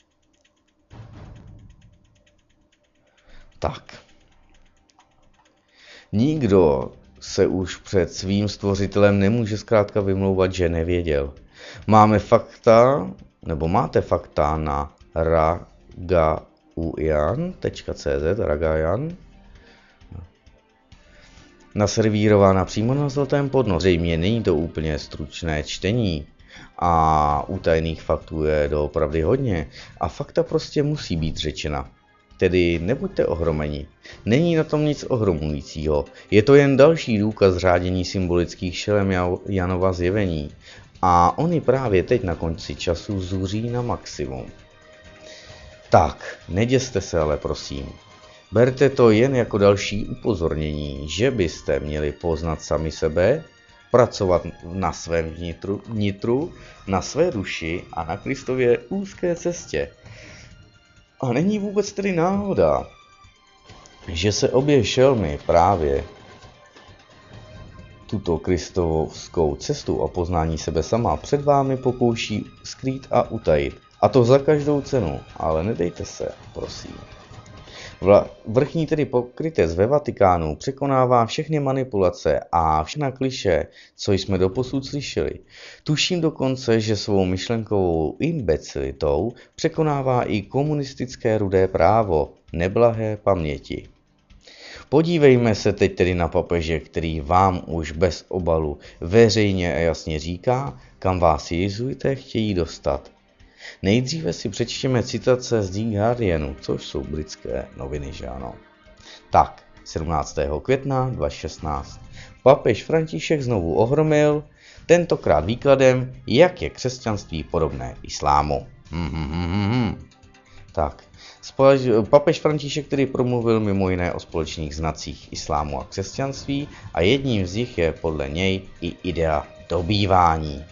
Tak. Nikdo se už před svým stvořitelem nemůže zkrátka vymlouvat, že nevěděl. Máme fakta, nebo máte fakta na ragaujan tečka cé zet, ragajan, naservírována přímo na zlatém podnosu. Zřejmě není to úplně stručné čtení a utajených faktů je doopravdy hodně a fakta prostě musí být řečena. Tedy nebuďte ohromeni. Není na tom nic ohromujícího. Je to jen další důkaz řádění symbolických šelem Janova zjevení. A oni právě teď na konci času zuří na maximum. Tak, neděste se ale prosím. Berte to jen jako další upozornění, že byste měli poznat sami sebe, pracovat na svém vnitru, vnitru na své duši a na Kristově úzké cestě. A není vůbec tedy náhoda, že se obě šelmy právě tuto kristovskou cestu a poznání sebe sama před vámi pokouší skrýt a utajit. A to za každou cenu, ale nedejte se, prosím. Vla, vrchní tedy pokrytec ve Vatikánu překonává všechny manipulace a všechna klišé, co jsme doposud slyšeli. Tuším dokonce, že svou myšlenkovou imbecilitou překonává i komunistické rudé právo, neblahé paměti. Podívejme se teď tedy na papeže, který vám už bez obalu veřejně a jasně říká, kam vás jezuité chtějí dostat. Nejdříve si přečtěme citace z The Guardianu, což jsou britské noviny, že ano. Tak, sedmnáctého května dva tisíce šestnáct. Papež František znovu ohromil, tentokrát výkladem, jak je křesťanství podobné islámu. Hmm, hmm, hmm, hmm. Tak, papež František tedy promluvil mimo jiné o společných znacích islámu a křesťanství a jedním z nich je podle něj i idea dobývání.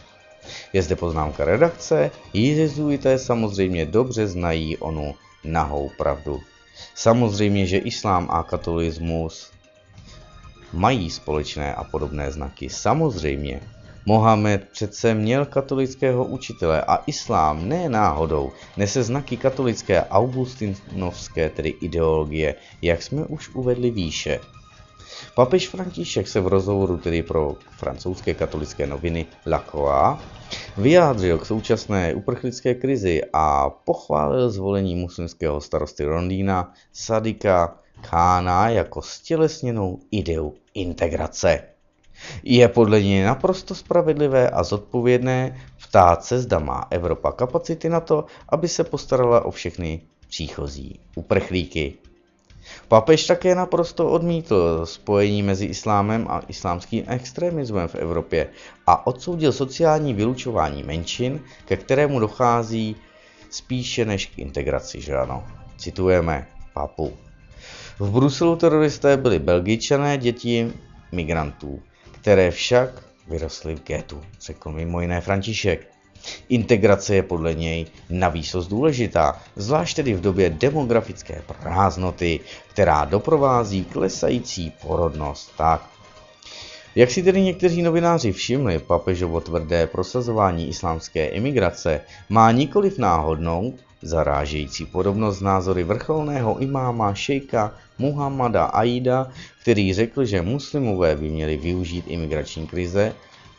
Je zde poznámka redakce, jezuité samozřejmě dobře znají onu nahou pravdu. Samozřejmě, že islám a katolismus mají společné a podobné znaky. Samozřejmě, Mohamed přece měl katolického učitele a islám ne náhodou nese znaky katolické augustinovské, tedy ideologie, jak jsme už uvedli výše. Papež František se v rozhovoru tedy pro francouzské katolické noviny La Croix vyjádřil k současné uprchlické krizi a pochválil zvolení muslimského starosty Londýna Sadika Khána jako stělesněnou ideu integrace. Je podle něj naprosto spravedlivé a zodpovědné ptát se, zda má Evropa kapacity na to, aby se postarala o všechny příchozí uprchlíky. Papež také naprosto odmítl spojení mezi islámem a islámským extremismem v Evropě a odsoudil sociální vylučování menšin, ke kterému dochází spíše než k integraci, že ano. Citujeme papu. V Bruselu teroristé byli Belgičané, děti migrantů, které však vyrostly v ghettu, řekl mimo jiné František. Integrace je podle něj navýsost důležitá, zvlášť tedy v době demografické prázdnoty, která doprovází klesající porodnost. Tak. Jak si tedy někteří novináři všimli, papežovo tvrdé prosazování islámské imigrace má nikoliv náhodnou, zarážející podobnost s názory vrcholného imáma šejka Muhammada Aida, který řekl, že muslimové by měli využít imigrační krize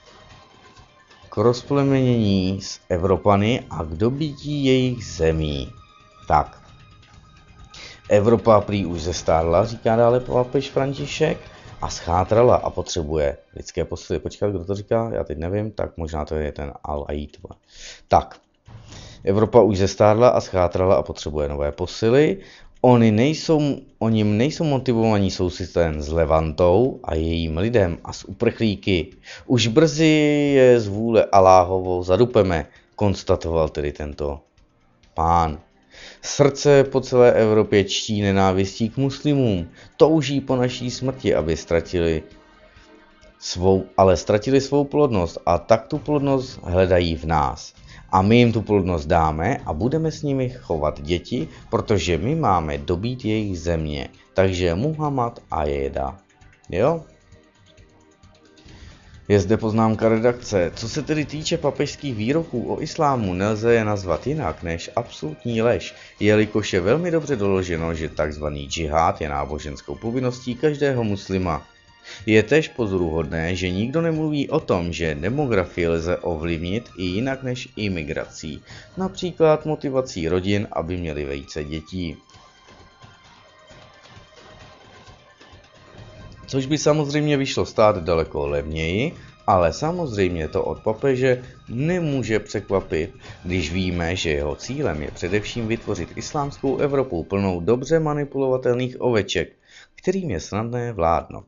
k rozplemenění s Evropany a k dobytí jejich zemí. Tak. Evropa prý už zestárla, říká dále papež František, a schátrala a potřebuje lidské posily. Počkat, kdo to říká? Já teď nevím, tak možná to je ten Al-Aid. Tak. Evropa už zestárla a schátrala a potřebuje nové posily. Oni nejsou, oni nejsou motivovaní soucitem s Levantou a jejím lidem a s uprchlíky. Už brzy je z vůle Aláhovou zadupeme, konstatoval tedy tento pán. Srdce po celé Evropě čtí nenávistí k muslimům, touží po naší smrti, aby ztratili svou, ale ztratili svou plodnost a tak tu plodnost hledají v nás. A my jim tu plodnost dáme a budeme s nimi chovat děti, protože my máme dobít jejich země. Takže Muhammad Ajeda. Jo? Je zde poznámka redakce. Co se tedy týče papežských výroků o islámu, nelze je nazvat jinak než absolutní lež, jelikož je velmi dobře doloženo, že tzv. Džihad je náboženskou povinností každého muslima. Je též pozoruhodné, že nikdo nemluví o tom, že demografii lze ovlivnit i jinak než imigrací, například motivací rodin, aby měli více dětí. Což by samozřejmě vyšlo stát daleko levněji, ale samozřejmě to od papeže nemůže překvapit, když víme, že jeho cílem je především vytvořit islámskou Evropu plnou dobře manipulovatelných oveček, kterým je snadné vládnout.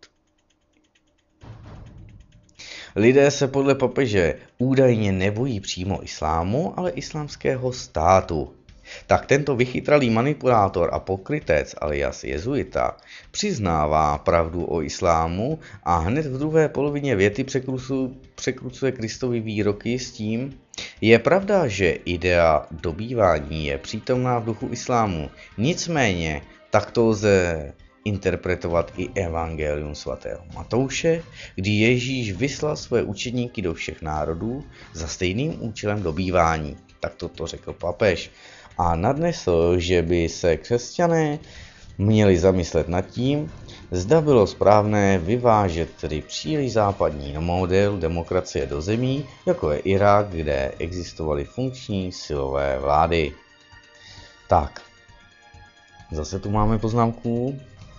Lidé se podle papeže údajně nebojí přímo islámu, ale islámského státu. Tak tento vychytralý manipulátor a pokrytec alias jezuita přiznává pravdu o islámu a hned v druhé polovině věty překrucuje Kristovy výroky s tím: je pravda, že idea dobývání je přítomná v duchu islámu, nicméně takto lze interpretovat i evangelium svatého Matouše, kdy Ježíš vyslal své učedníky do všech národů za stejným účelem dobývání. Tak toto řekl papež. A nadnesl, že by se křesťané měli zamyslet nad tím, zda bylo správné vyvážet tedy příliš západní model demokracie do zemí, jako je Irák, kde existovaly funkční silové vlády. Tak, zase tu máme poznámku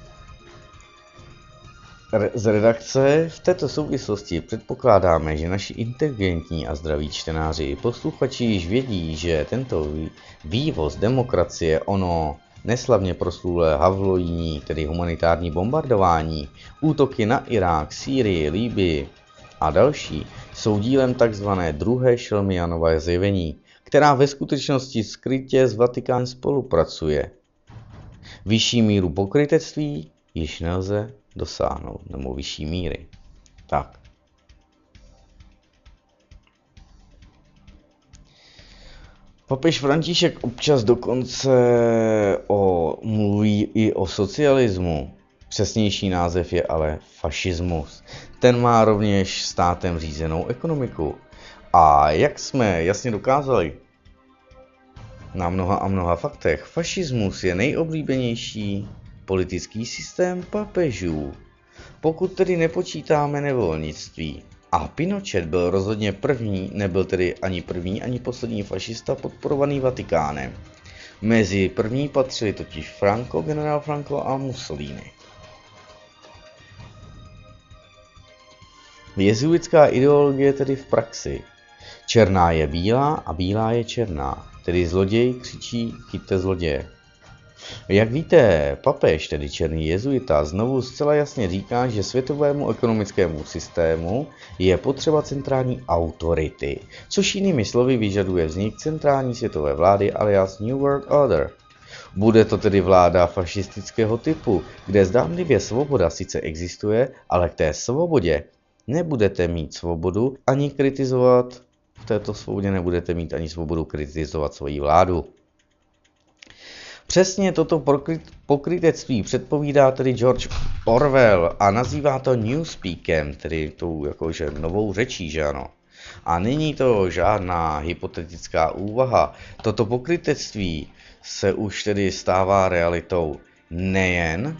z redakce. V této souvislosti předpokládáme, že naši inteligentní a zdraví čtenáři i posluchači již vědí, že tento vývoz demokracie, ono neslavně proslulé havlojní, tedy humanitární bombardování, útoky na Irák, Sýrii, Libyi a další, jsou dílem tzv. Druhé Šelmianové zjevení, která ve skutečnosti skrytě s Vatikánem spolupracuje. Vyšší míru pokrytectví již nelze dosáhnout, nebo vyšší míry. Tak. Papež František občas dokonce o, mluví i o socialismu. Přesnější název je ale fašismus. Ten má rovněž státem řízenou ekonomiku. A jak jsme jasně dokázali na mnoha a mnoha faktech, fašismus je nejoblíbenější politický systém papežů. Pokud tedy nepočítáme nevolnictví. A Pinochet byl rozhodně první, nebyl tedy ani první, ani poslední fašista podporovaný Vatikánem. Mezi první patřili totiž Franco, generál Franco a Mussolini. Jezuitská ideologie tedy v praxi. Černá je bílá a bílá je černá, tedy zloděj křičí chyťte zloděje. Jak víte, papež, tedy černý jezuita, znovu zcela jasně říká, že světovému ekonomickému systému je potřeba centrální autority, což jinými slovy vyžaduje vznik centrální světové vlády alias New World Order. Bude to tedy vláda fašistického typu, kde zdánlivě svoboda sice existuje, ale k té svobodě nebudete mít svobodu ani kritizovat, v této svobodě nebudete mít ani svobodu kritizovat svoji vládu. Přesně toto pokrytectví předpovídá tedy George Orwell a nazývá to newspeakem, tedy tou jakože novou řečí, že ano. A není to žádná hypotetická úvaha. Toto pokrytectví se už tedy stává realitou nejen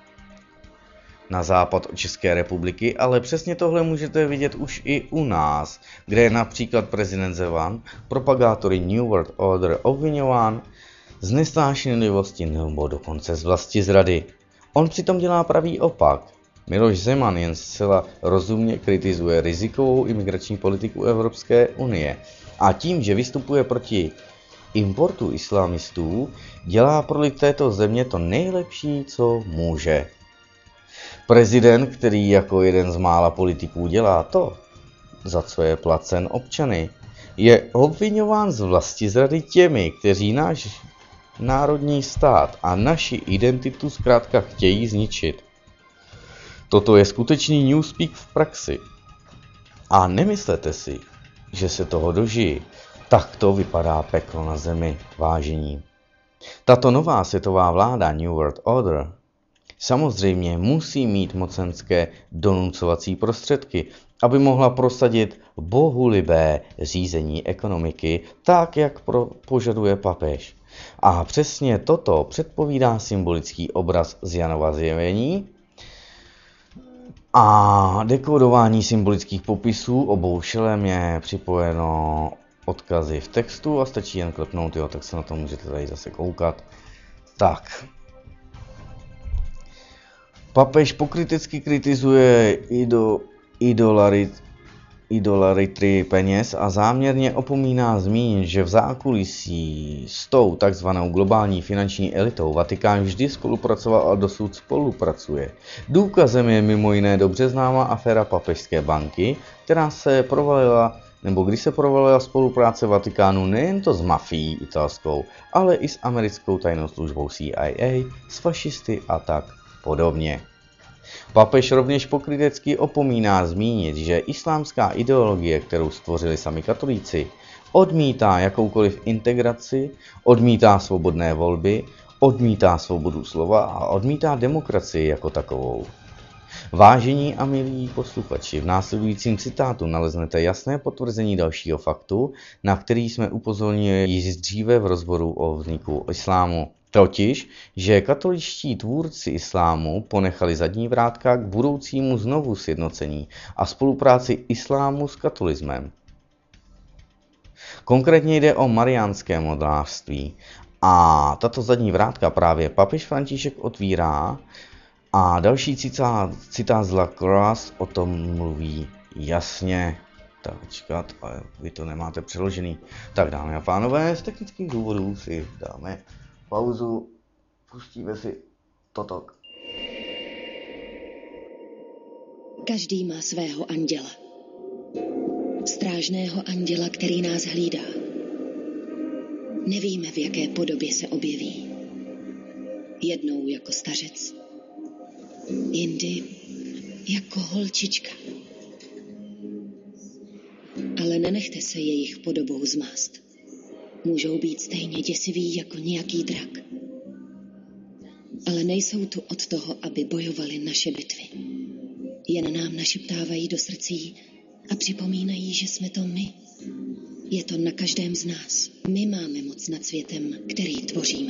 na západ od České republiky, ale přesně tohle můžete vidět už i u nás, kde je například prezident Zeman propagátory New World Order obviňován z nesnášenlivosti nebo dokonce z vlastizrady. On přitom dělá pravý opak. Miloš Zeman jen zcela rozumně kritizuje rizikovou imigrační politiku Evropské unie a tím, že vystupuje proti importu islamistů, dělá pro lid této země to nejlepší, co může. Prezident, který jako jeden z mála politiků dělá to, za co je placen občany, je obviňován z vlastizrady těmi, kteří náš národní stát a naši identitu zkrátka chtějí zničit. Toto je skutečný newspeak v praxi. A nemyslete si, že se toho dožijí. Takto vypadá peklo na zemi, vážení. Tato nová světová vláda New World Order samozřejmě musí mít mocenské donucovací prostředky, aby mohla prosadit bohulibé řízení ekonomiky, tak jak pro, požaduje papež. A přesně toto předpovídá symbolický obraz z Janova zjevení a dekodování symbolických popisů obou šelem je připojeno odkazy v textu a stačí jen klepnout, jo, tak se na to můžete tady zase koukat. Tak. Papež pokrytecky kritizuje ido, idolarit, idolatry peněz a záměrně opomíná zmínit, že v zákulisí s tou takzvanou globální finanční elitou Vatikán vždy spolupracoval a dosud spolupracuje. Důkazem je mimo jiné dobře známá aféra papežské banky, která se provalila, nebo když se provalila spolupráce Vatikánu nejen to s mafií italskou, ale i s americkou tajnou službou C I A, s fašisty a tak podobně. Papež rovněž pokrytecky opomíná zmínit, že islámská ideologie, kterou stvořili sami katolíci, odmítá jakoukoliv integraci, odmítá svobodné volby, odmítá svobodu slova a odmítá demokracii jako takovou. Vážení a milí posluchači, v následujícím citátu naleznete jasné potvrzení dalšího faktu, na který jsme upozornili již dříve v rozboru o vzniku islámu. Totiž, že katoličtí tvůrci islámu ponechali zadní vrátka k budoucímu znovu sjednocení a spolupráci islámu s katolismem. Konkrétně jde o mariánské modlářství a tato zadní vrátka právě papež František otvírá a další citát, citát z Lacroix o tom mluví jasně. Tak čekat, ale vy to nemáte přeložený. Tak dámy a pánové, z technických důvodů si dáme pauzu, pustíme si toto. Každý má svého anděla. Strážného anděla, který nás hlídá. Nevíme, v jaké podobě se objeví. Jednou jako stařec, jindy jako holčička. Ale nenechte se jejich podobou zmást. můžou být stejně děsiví jako nějaký drak. Ale nejsou tu od toho, aby bojovali naše bitvy. Jen nám našeptávají do srdcí a připomínají, že jsme to my. Je to na každém z nás. My máme moc nad světem, který tvoříme.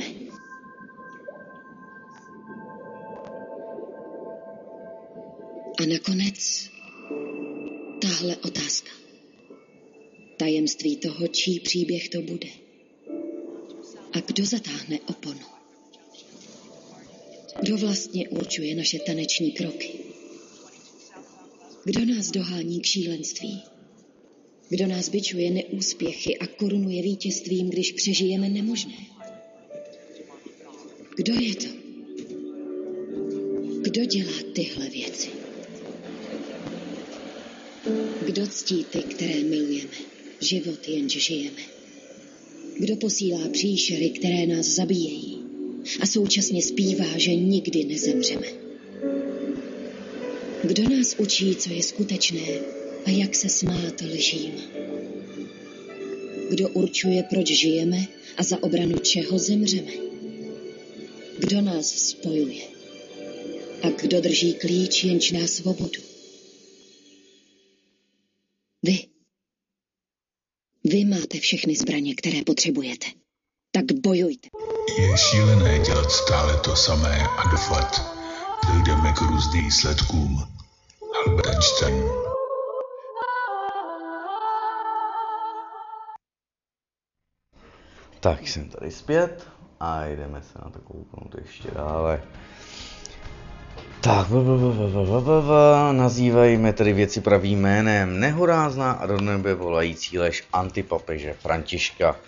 A nakonec tahle otázka. Tajemství toho, čí příběh to bude. A kdo zatáhne oponu? Kdo vlastně určuje naše taneční kroky? Kdo nás dohání k šílenství? Kdo nás bičuje neúspěchy a korunuje vítězstvím, když přežijeme nemožné? Kdo je to? Kdo dělá tyhle věci? Kdo ctí ty, které milujeme? Život jenže žijeme. Kdo posílá příšery, které nás zabíjejí a současně zpívá, že nikdy nezemřeme? Kdo nás učí, co je skutečné a jak se smát lžím? Kdo určuje, proč žijeme a za obranu čeho zemřeme? Kdo nás spojuje? A kdo drží klíč, jenž dá svobodu? Vy. Vy máte všechny zbraně, které potřebujete. Tak bojujte. Je šílené dělat stále to samé a doufat, že jdeme k různým výsledkům. Albert Einstein. Tak jsem tady zpět a jdeme se na to kouknout ještě dále. Tak, nazývejme tedy věci pravým jménem. Nehorázná a do nebe volající lež antipapeže Františka.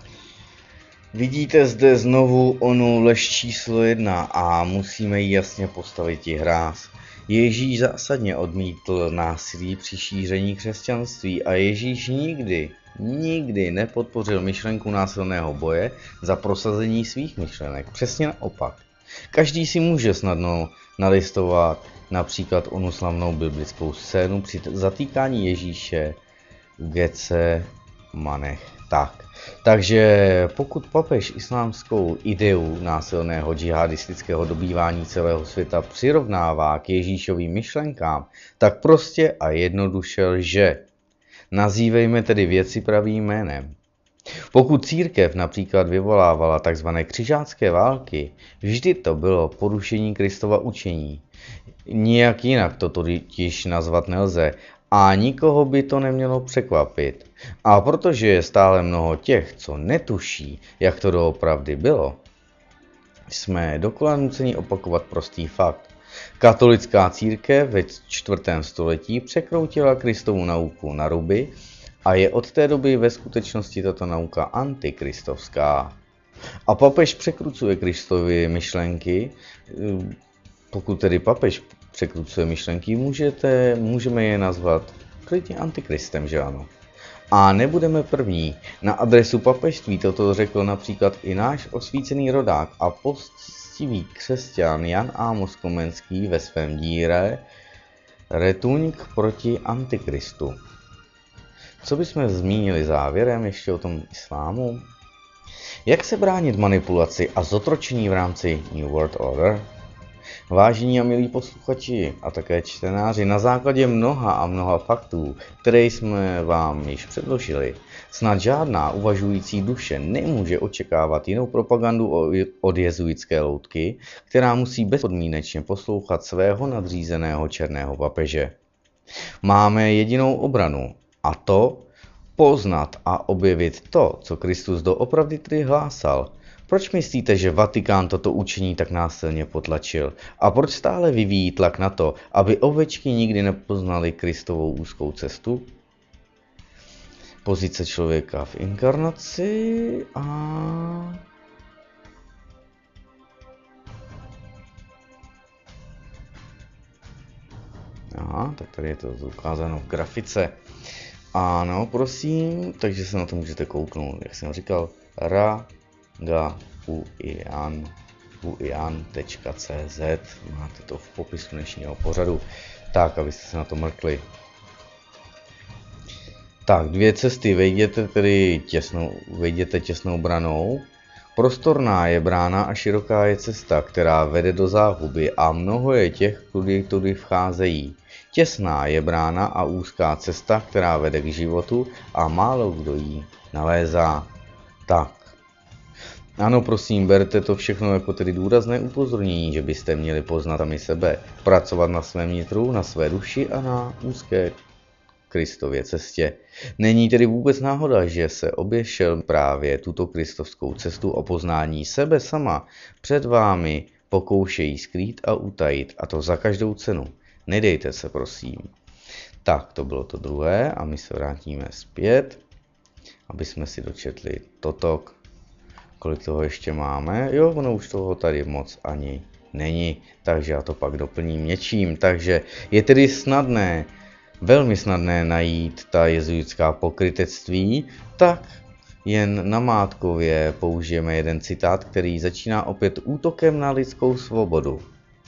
Vidíte zde znovu onu lež číslo jedna a musíme ji jasně postavit i hráz. Ježíš zásadně odmítl násilí při šíření křesťanství a Ježíš nikdy, nikdy nepodpořil myšlenku násilného boje za prosazení svých myšlenek. Přesně naopak. Každý si může snadno nalistovat například onu slavnou biblickou scénu při zatýkání Ježíše v Getsemanech. Tak. Takže pokud papež islámskou ideu násilného džihadistického dobývání celého světa přirovnává k Ježíšovým myšlenkám, tak prostě a jednoduše lže. Nazývejme tedy věci pravým jménem. Pokud církev například vyvolávala tzv. Křižácké války, vždy to bylo porušení Kristova učení. Nijak jinak to totiž nazvat nelze a nikoho by to nemělo překvapit. A protože je stále mnoho těch, co netuší, jak to doopravdy bylo, jsme dokola nuceni opakovat prostý fakt. Katolická církev ve čtvrtém století překroutila Kristovu nauku na ruby a je od té doby ve skutečnosti tato nauka antikristovská. A papež překrucuje Kristovy myšlenky. Pokud tedy papež překrucuje myšlenky, můžete, můžeme je nazvat klidně antikristem, že ano? A nebudeme první. Na adresu papežství toto řekl například i náš osvícený rodák a poctivý křesťan Jan Amos Komenský ve svém díle Retuňk proti antikristu. Co bychom zmínili závěrem ještě o tom islámu? Jak se bránit manipulaci a zotročení v rámci New World Order? Vážení a milí posluchači a také čtenáři, na základě mnoha a mnoha faktů, které jsme vám již předložili, snad žádná uvažující duše nemůže očekávat jinou propagandu od jezuitské loutky, která musí bezpodmínečně poslouchat svého nadřízeného černého papeže. Máme jedinou obranu, a to poznat a objevit to, co Kristus doopravdy tedy hlásal. Proč myslíte, že Vatikán toto učení tak násilně potlačil? A proč stále vyvíjí tlak na to, aby ovečky nikdy nepoznaly Kristovou úzkou cestu? Pozice člověka v inkarnaci a... Aha, tak tady je to ukázáno v grafice. Ano, prosím, takže se na to můžete kouknout, jak jsem říkal, ra ga uian uian tečka cé zet, máte to v popisu dnešního pořadu, tak, abyste se na to mrkli. Tak, dvě cesty, vejděte tedy těsnou, vejděte těsnou branou. Prostorná je brána a široká je cesta, která vede do záhuby a mnoho je těch, kudy tudy vcházejí. Těsná je brána a úzká cesta, která vede k životu a málo kdo ji nalézá. Tak. Ano, prosím, berte to všechno jako tedy důrazné upozornění, že byste měli poznat sami sebe, pracovat na svém nitru, na své duši a na úzké Kristově cestě. Není tedy vůbec náhoda, že se oběšel právě tuto kristovskou cestu o poznání sebe sama před vámi pokoušejí skrýt a utajit, a to za každou cenu. Nedejte se, prosím. Tak, to bylo to druhé a my se vrátíme zpět, aby jsme si dočetli toto. Kolik toho ještě máme? Jo, ono už toho tady moc ani není, takže já to pak doplním něčím. Takže je tedy snadné, velmi snadné najít ta jezuitská pokrytectví, tak jen namátkově použijeme jeden citát, který začíná opět útokem na lidskou svobodu.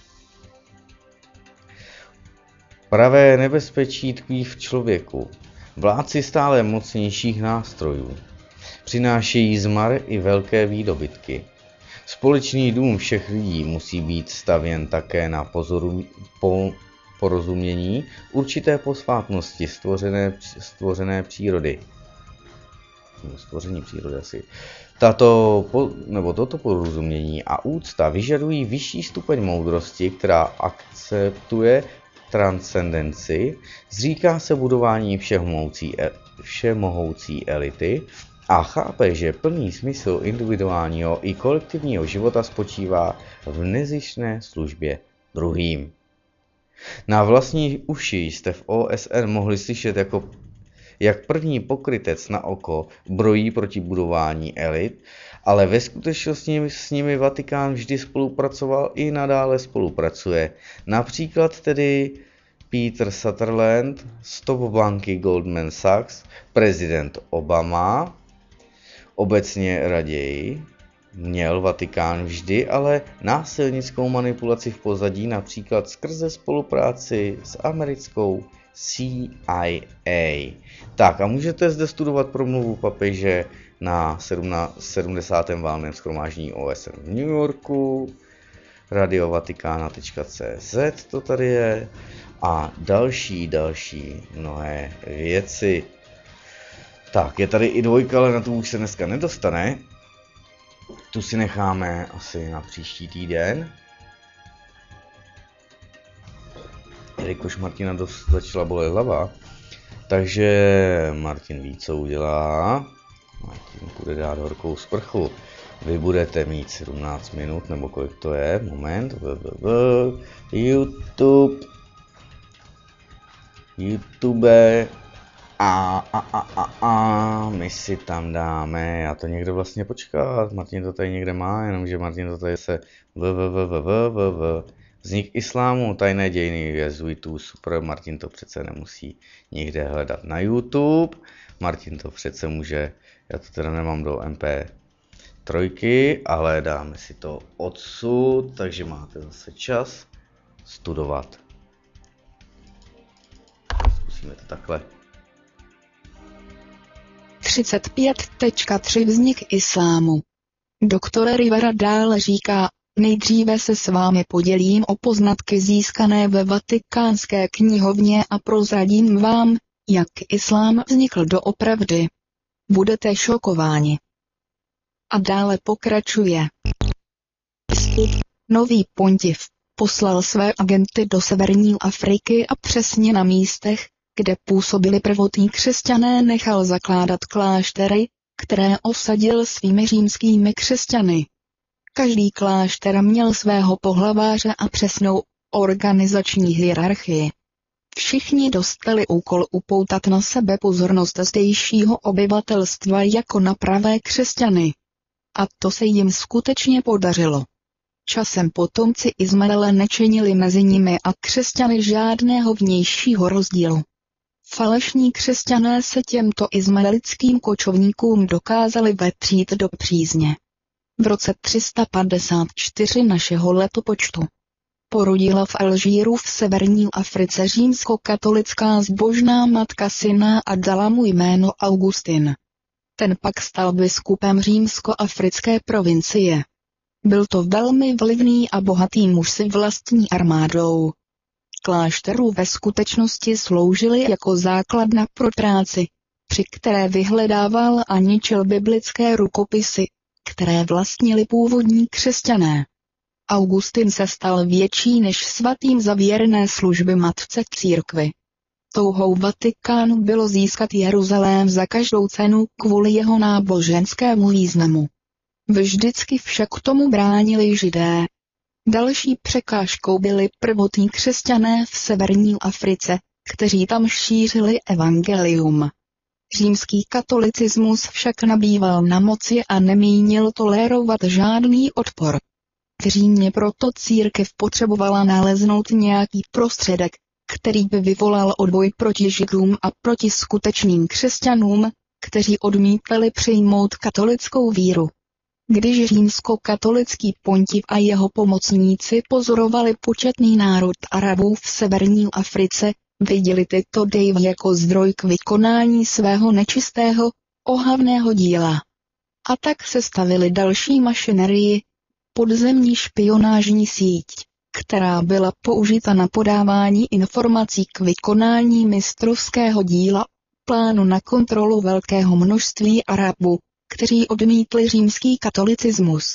Pravé nebezpečí tkví v člověku. Vládci stále mocnějších nástrojů přinášejí zmar i velké výdobytky. Společný dům všech lidí musí být stavěn také na pozoru, po, porozumění určité posvátnosti stvořené, stvořené přírody. Stvoření přírody asi. Tato, po, nebo toto porozumění a úcta vyžadují vyšší stupeň moudrosti, která akceptuje transcendenci, zříká se budování všemohoucí, všemohoucí elity a chápe, že plný smysl individuálního i kolektivního života spočívá v nezištné službě druhým. Na vlastní uši jste v O S N mohli slyšet, jako, jak první pokrytec na oko brojí proti budování elit, ale ve skutečnosti s nimi Vatikán vždy spolupracoval i nadále spolupracuje. Například tedy Peter Sutherland z top banky Goldman Sachs, prezident Obama, obecně raději měl Vatikán vždy, ale násilnickou manipulaci v pozadí, například skrze spolupráci s americkou C I A. Tak a můžete zde studovat promluvu papeže na sedmdesátém válném shromáždění O S N v New Yorku, radiovatikana tečka cé zet to tady je a další, další mnohé věci. Tak, je tady i dvojka, ale na tu už se dneska nedostane. Tu si necháme asi na příští týden. Jelikož Martina dost začala bolet hlava, takže Martin ví, co udělá. Martin bude dát horkou sprchu. Vy budete mít sedmnáct minut, nebo kolik to je, moment, YouTube, YouTube, a, a, a, a, a, my si tam dáme, já to někde vlastně počkat, Martin to tady někde má, jenomže Martin to tady se v, v, v, v, v, v, v. Vznik islámu, tajné dějiny jezuitů, super, Martin to přece nemusí nikde hledat na YouTube, Martin to přece může, já to teda nemám do M P tři, ale dáme si to odsud, takže máte zase čas studovat. Zkusíme to takhle. třicet pět tečka tři Vznik islámu. Doktor Rivera dále říká, nejdříve se s vámi podělím o poznatky získané ve Vatikánské knihovně a prozradím vám, jak islám vznikl doopravdy. Budete šokováni. A dále pokračuje. Biskup, nový pontif, poslal své agenty do severní Afriky a přesně na místech, kde působili prvotní křesťané, nechal zakládat kláštery, které osadil svými římskými křesťany. Každý klášter měl svého pohlaváře a přesnou organizační hierarchii. Všichni dostali úkol upoutat na sebe pozornost zdejšího obyvatelstva jako na pravé křesťany. A to se jim skutečně podařilo. Časem potomci Izmaele nečinili mezi nimi a křesťany žádného vnějšího rozdílu. Falešní křesťané se těmto izmaelickým kočovníkům dokázali vetřít do přízně. V roce tři sta padesát čtyři našeho letopočtu porodila v Alžíru v severní Africe římskokatolická zbožná matka syna a dala mu jméno Augustin. Ten pak stal biskupem římskoafrické provincie. Byl to velmi vlivný a bohatý muž s vlastní armádou. Klášteru ve skutečnosti sloužily jako základna pro práci, při které vyhledával a ničil biblické rukopisy, které vlastnili původní křesťané. Augustin se stal větší než svatým za věrné služby matce církvi. Touhou Vatikánu bylo získat Jeruzalém za každou cenu kvůli jeho náboženskému významu. Vždycky však tomu bránili Židé. Další překážkou byli prvotní křesťané v severní Africe, kteří tam šířili evangelium. Římský katolicismus však nabýval na moci a nemínil tolerovat žádný odpor. V Římě proto církev potřebovala naleznout nějaký prostředek, který by vyvolal odboj proti Židům a proti skutečným křesťanům, kteří odmítali přijmout katolickou víru. Když římskokatolický pontif a jeho pomocníci pozorovali početný národ Arabů v severní Africe, viděli tyto dejvy jako zdroj k vykonání svého nečistého, ohavného díla. A tak se stavili další mašinerii, podzemní špionážní síť, která byla použita na podávání informací k vykonání mistrovského díla, plánu na kontrolu velkého množství Arabů, kteří odmítli římský katolicismus.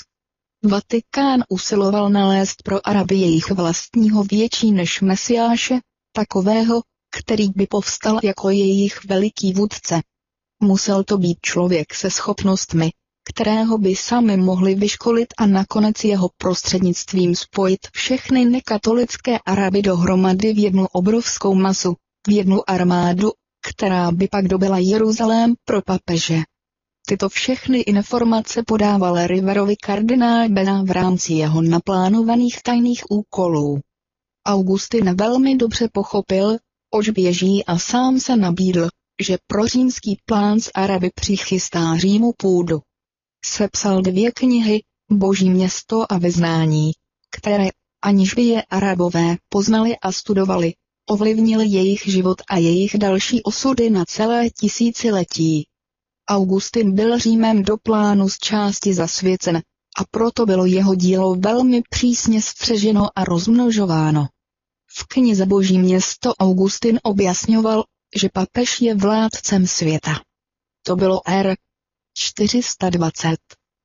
Vatikán usiloval nalézt pro Araby jejich vlastního větší než Mesiáše, takového, který by povstal jako jejich veliký vůdce. Musel to být člověk se schopnostmi, kterého by sami mohli vyškolit a nakonec jeho prostřednictvím spojit všechny nekatolické Araby dohromady v jednu obrovskou masu, v jednu armádu, která by pak dobyla Jeruzalém pro papeže. Tyto všechny informace podával Riverovi kardinál Bena v rámci jeho naplánovaných tajných úkolů. Augustin velmi dobře pochopil, oč běží a sám se nabídl, že pro římský plán z Araby přichystá Římu půdu. Sepsal dvě knihy, Boží město a vyznání, které, aniž by je Arabové poznali a studovali, ovlivnily jejich život a jejich další osudy na celé tisíciletí. Augustin byl Římem do plánu z části zasvěcen, a proto bylo jeho dílo velmi přísně střeženo a rozmnožováno. V knize Boží město Augustin objasňoval, že papež je vládcem světa. To bylo R. čtyři sta dvacet.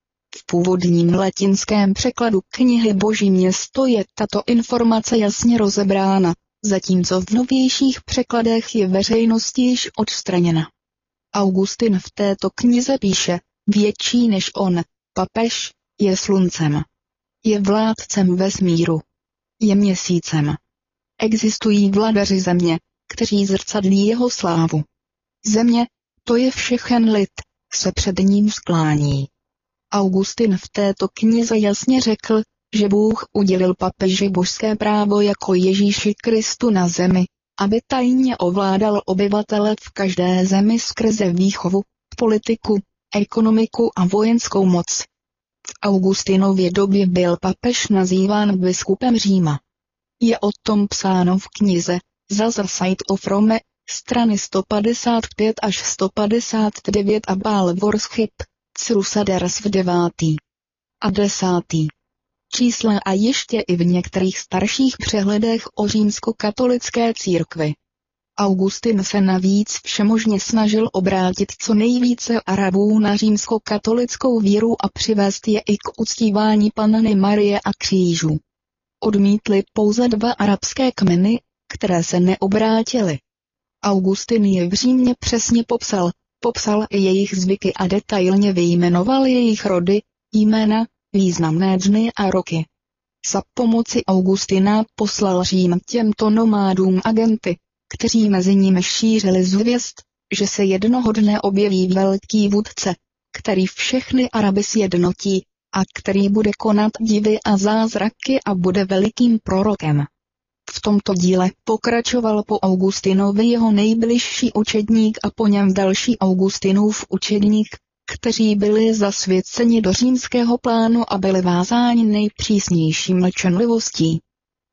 V původním latinském překladu knihy Boží město je tato informace jasně rozebrána, zatímco v novějších překladech je veřejnosti již odstraněna. Augustin v této knize píše, větší než on, papež, je sluncem. Je vládcem vesmíru. Je měsícem. Existují vladaři země, kteří zrcadlí jeho slávu. Země, to je všechen lid, se před ním sklání. Augustin v této knize jasně řekl, že Bůh udělil papeži božské právo jako Ježíši Kristu na zemi, aby tajně ovládal obyvatele v každé zemi skrze výchovu, politiku, ekonomiku a vojenskou moc. V Augustinově době byl papež nazýván biskupem Říma. Je o tom psáno v knize The Site of Rome, strany sto padesát pět až sto padesát devět a Bál Worship, Crusaders v devátý a desátý čísle a ještě i v některých starších přehledech o římskokatolické církvi. Augustin se navíc všemožně snažil obrátit co nejvíce Arabů na římskokatolickou víru a přivést je i k uctívání Panny Marie a křížů. Odmítli pouze dva arabské kmeny, které se neobrátily. Augustin je v Římě přesně popsal, popsal i jejich zvyky a detailně vyjmenoval jejich rody, jména, významné dny a roky. Za pomoci Augustina poslal Řím těmto nomádům agenty, kteří mezi nimi šířili zvěst, že se jednoho dne objeví velký vůdce, který všechny Araby sjednotí, a který bude konat divy a zázraky a bude velikým prorokem. V tomto díle pokračoval po Augustinovi jeho nejbližší učedník a po něm další Augustinův učedník, kteří byli zasvěceni do římského plánu a byli vázáni nejpřísnější mlčenlivostí.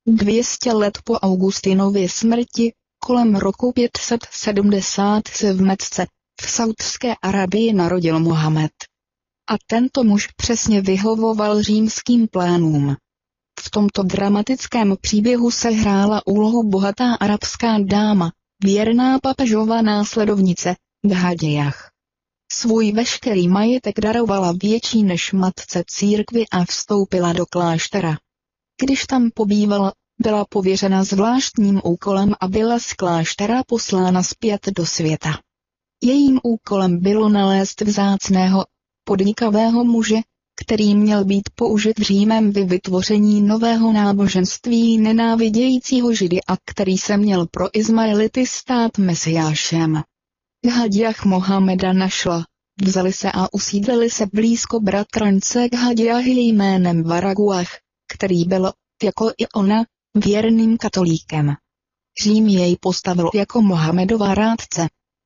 Dvě stě let po Augustinově smrti, kolem roku pět set sedmdesát se v Mecce, v Saudské Arabii narodil Mohamed. A tento muž přesně vyhovoval římským plánům. V tomto dramatickém příběhu se hrála úlohu bohatá arabská dáma, věrná papežova následovnice, Hadijah. Svůj veškerý majetek darovala větší než matce církvi a vstoupila do kláštera. Když tam pobývala, byla pověřena zvláštním úkolem a byla z kláštera poslána zpět do světa. Jejím úkolem bylo nalézt vzácného, podnikavého muže, který měl být použit Římem ve vytvoření nového náboženství nenávidějícího Židy a který se měl pro Izmaelity stát mesiášem. Hadijah Mohameda našla, vzali se a usídlili se blízko bratrance Hadijahy jménem Varaguah, který byl, jako i ona, věrným katolíkem. Řím jej postavil jako Mohamedova rádce.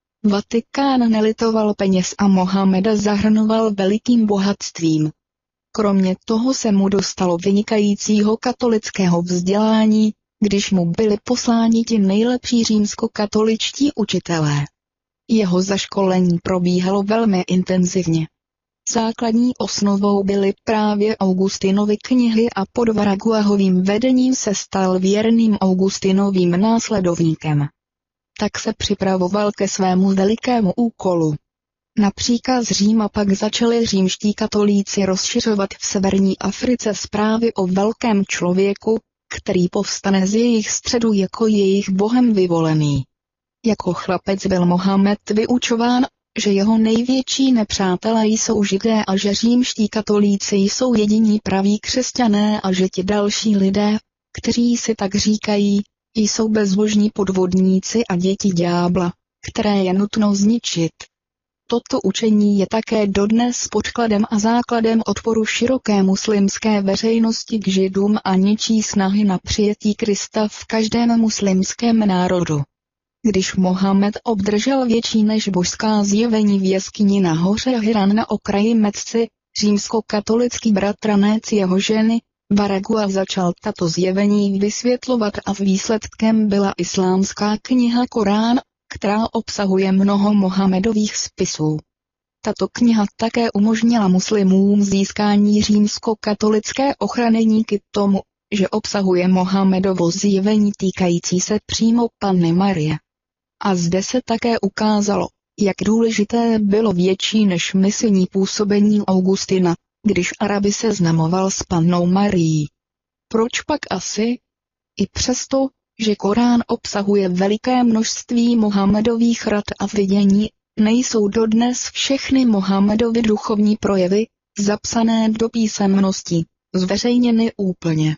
Vatikán nelitoval peněz a Mohameda zahrnoval velikým bohatstvím. Kromě toho se mu dostalo vynikajícího katolického vzdělání, když mu byli posláni ti nejlepší římskokatoličtí učitelé. Jeho zaškolení probíhalo velmi intenzivně. Základní osnovou byly právě Augustinovy knihy a pod Varaguahovým vedením se stal věrným Augustinovým následovníkem. Tak se připravoval ke svému velikému úkolu. Na příkaz Říma pak začali římští katolíci rozšiřovat v severní Africe zprávy o velkém člověku, který povstane z jejich středu jako jejich bohem vyvolený. Jako chlapec byl Mohamed vyučován, že jeho největší nepřátelé jsou Židé a že římští katolíci jsou jediní praví křesťané a že ti další lidé, kteří si tak říkají, jsou bezbožní podvodníci a děti ďábla, které je nutno zničit. Toto učení je také dodnes podkladem a základem odporu široké muslimské veřejnosti k Židům a ničí snahy na přijetí Krista v každém muslimském národu. Když Mohamed obdržel větší než božská zjevení v jeskyni na hoře Hiran na okraji Mecci, římskokatolický bratranec jeho ženy, Varaguah začal tato zjevení vysvětlovat a výsledkem byla islámská kniha Korán, která obsahuje mnoho Mohamedových spisů. Tato kniha také umožnila muslimům získání římskokatolické ochrany díky tomu, že obsahuje Mohamedovo zjevení týkající se přímo Panny Marie. A zde se také ukázalo, jak důležité bylo větší než misijní působení Augustina, když Araby se znamoval s Pannou Marií. Proč pak asi? I přesto, že Korán obsahuje veliké množství Mohamedových rad a vidění, nejsou dodnes všechny Mohamedovy duchovní projevy, zapsané do písemnosti, zveřejněny úplně.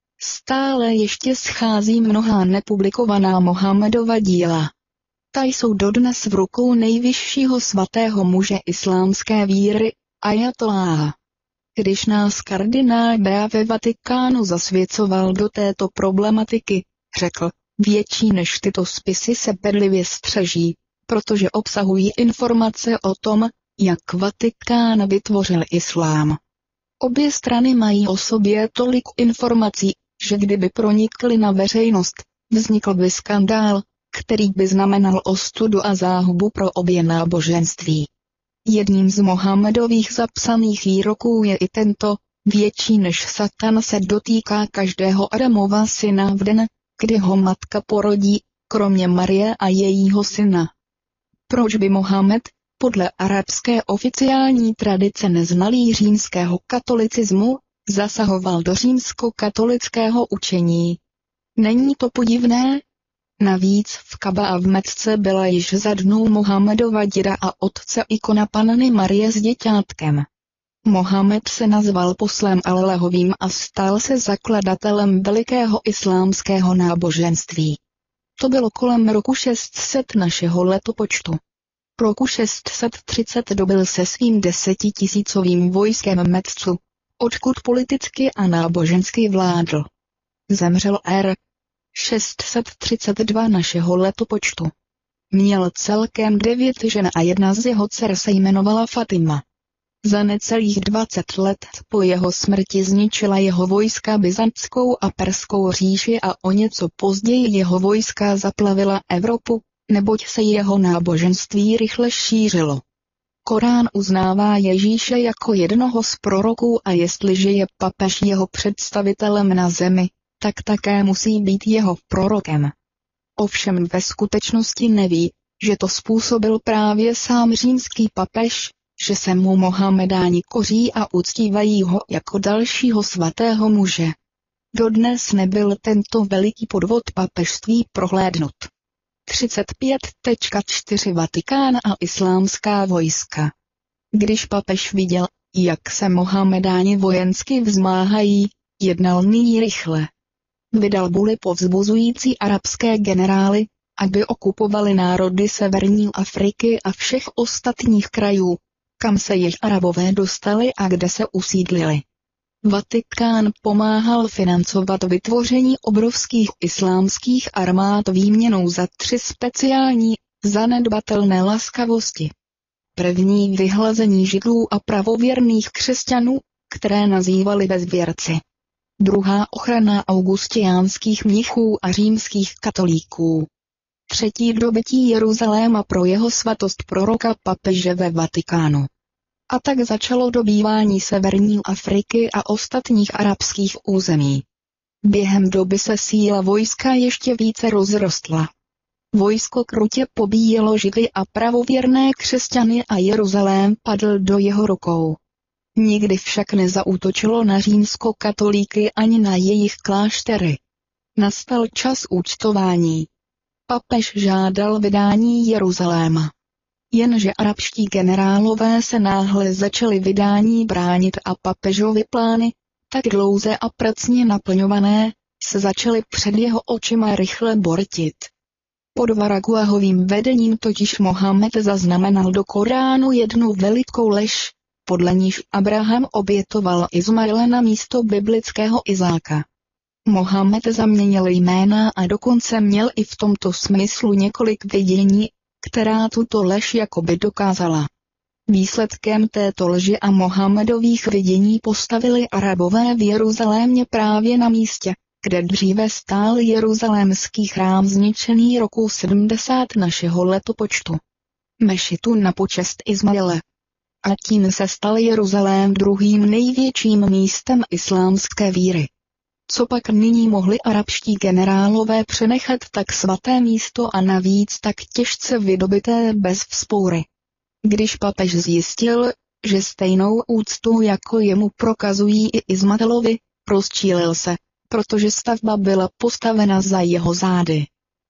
Stále ještě schází mnohá nepublikovaná Mohamedova díla. Ta jsou dodnes v rukou nejvyššího svatého muže islámské víry, ajatolláha. Když nás kardinál Bea ve Vatikánu zasvěcoval do této problematiky, řekl, větší než tyto spisy se bedlivě střeží, protože obsahují informace o tom, jak Vatikán vytvořil islám. Obě strany mají o sobě tolik informací, že kdyby pronikly na veřejnost, vznikl by skandál, který by znamenal ostudu a záhubu pro obě náboženství. Jedním z Mohamedových zapsaných výroků je i tento, větší než Satan se dotýká každého Adamova syna v den, kdy ho matka porodí, kromě Marie a jejího syna. Proč by Mohamed, podle arabské oficiální tradice neznalý římského katolicismu, zasahoval do římskokatolického učení? Není to podivné? Navíc v Kaba a v Mecce byla již za dnů Mohamedova děda a otce ikona Panny Marie s děťátkem. Mohamed se nazval poslem Allahovým a stal se zakladatelem velikého islámského náboženství. To bylo kolem roku šest set našeho letopočtu. Roku šest set třicet dobil se svým desetitisícovým vojskem Meccu, odkud politicky a nábožensky vládl. Zemřel R. šest set třicet dva našeho letopočtu. Měl celkem devět žen a jedna z jeho dcer se jmenovala Fatima. Za necelých dvacet let po jeho smrti zničila jeho vojska byzantskou a perskou říši a o něco později jeho vojska zaplavila Evropu, neboť se jeho náboženství rychle šířilo. Korán uznává Ježíše jako jednoho z proroků a jestliže je papež jeho představitelem na zemi, tak také musí být jeho prorokem. Ovšem ve skutečnosti neví, že to způsobil právě sám římský papež, že se mu Mohamedáni koří a uctívají ho jako dalšího svatého muže. Dodnes nebyl tento veliký podvod papežství prohlédnut. třicet pět čtyři Vatikán a islámská vojska. Když papež viděl, jak se Mohamedáni vojensky vzmáhají, jednal nyní rychle. Vydal buly povzbuzující arabské generály, aby okupovali národy severní Afriky a všech ostatních krajů, kam se již Arabové dostali a kde se usídlili. Vatikán pomáhal financovat vytvoření obrovských islámských armád výměnou za tři speciální, zanedbatelné laskavosti. První vyhlazení židlů a pravověrných křesťanů, které nazývali bezvěrci. Druhá ochrana augustiánských mnichů a římských katolíků. Třetí dobytí Jeruzaléma pro jeho svatost proroka papeže ve Vatikánu. A tak začalo dobývání severní Afriky a ostatních arabských území. Během doby se síla vojska ještě více rozrostla. Vojsko krutě pobíjelo Židy a pravověrné křesťany a Jeruzalém padl do jeho rukou. Nikdy však nezaútočilo na římskokatolíky ani na jejich kláštery. Nastal čas účtování. Papež žádal vydání Jeruzaléma. Jenže arabští generálové se náhle začali vydání bránit a papežovy plány, tak dlouze a pracně naplňované, se začaly před jeho očima rychle bortit. Pod Varaguahovým vedením totiž Mohamed zaznamenal do Koránu jednu velikou lež, podle níž Abraham obětoval Izmaele na místo biblického Izáka. Mohamed zaměnil jména a dokonce měl i v tomto smyslu několik vidění, která tuto lež jakoby dokázala. Výsledkem této lži a Mohamedových vidění postavili Arabové v Jeruzalémě právě na místě, kde dříve stál jeruzalémský chrám zničený roku sedmdesát našeho letopočtu. Mešitu na počest Izmaele. A tím se stal Jeruzalém druhým největším místem islámské víry. Co pak nyní mohli arabští generálové přenechat tak svaté místo a navíc tak těžce vydobité bez vzpoury? Když papež zjistil, že stejnou úctu jako jemu prokazují i Izmaelovi, rozčílil se, protože stavba byla postavena za jeho zády.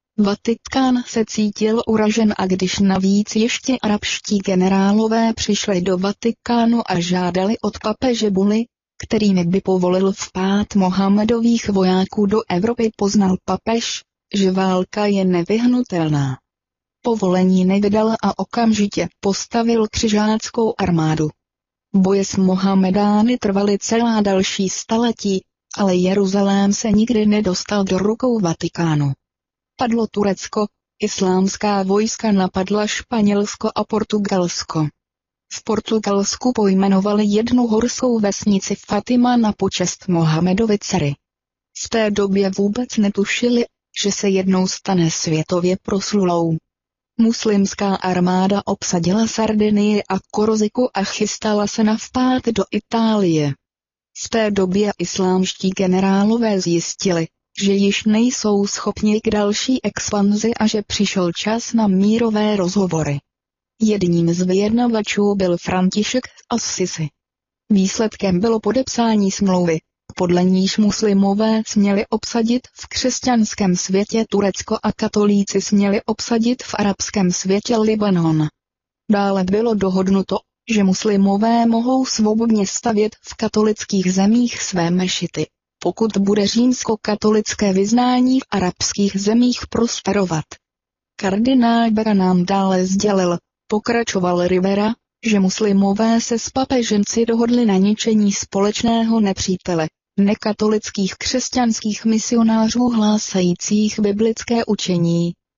Vatikán se cítil uražen a když navíc ještě arabští generálové přišli do Vatikánu a žádali od papeže buly, kterými by povolil vpád Mohamedových vojáků do Evropy, poznal papež, že válka je nevyhnutelná. Povolení nevydal a okamžitě postavil křižáckou armádu. Boje s Mohamedány trvaly celá další staletí, ale Jeruzalém se nikdy nedostal do rukou Vatikánu. Padlo Turecko, islámská vojska napadla Španělsko a Portugalsko. V Portugalsku pojmenovali jednu horskou vesnici Fatima na počest Mohamedovy dcery. V té době vůbec netušili, že se jednou stane světově proslulou. Muslimská armáda obsadila Sardinii a Korziku a chystala se na vpád do Itálie. V té době islámští generálové zjistili, že již nejsou schopni k další expanzi a že přišel čas na mírové rozhovory. Jedním z vyjednavačů byl František z Assisi. Výsledkem bylo podepsání smlouvy, podle níž muslimové směli obsadit v křesťanském světě Turecko a katolíci směli obsadit v arabském světě Libanon. Dále bylo dohodnuto, že muslimové mohou svobodně stavět v katolických zemích své mešity, pokud bude římskokatolické vyznání v arabských zemích prosperovat. Kardinál Bera nám dále sdělil, pokračoval Rivera, že muslimové se s papeženci dohodli na ničení společného nepřítele, nekatolických křesťanských misionářů hlásajících biblické učení.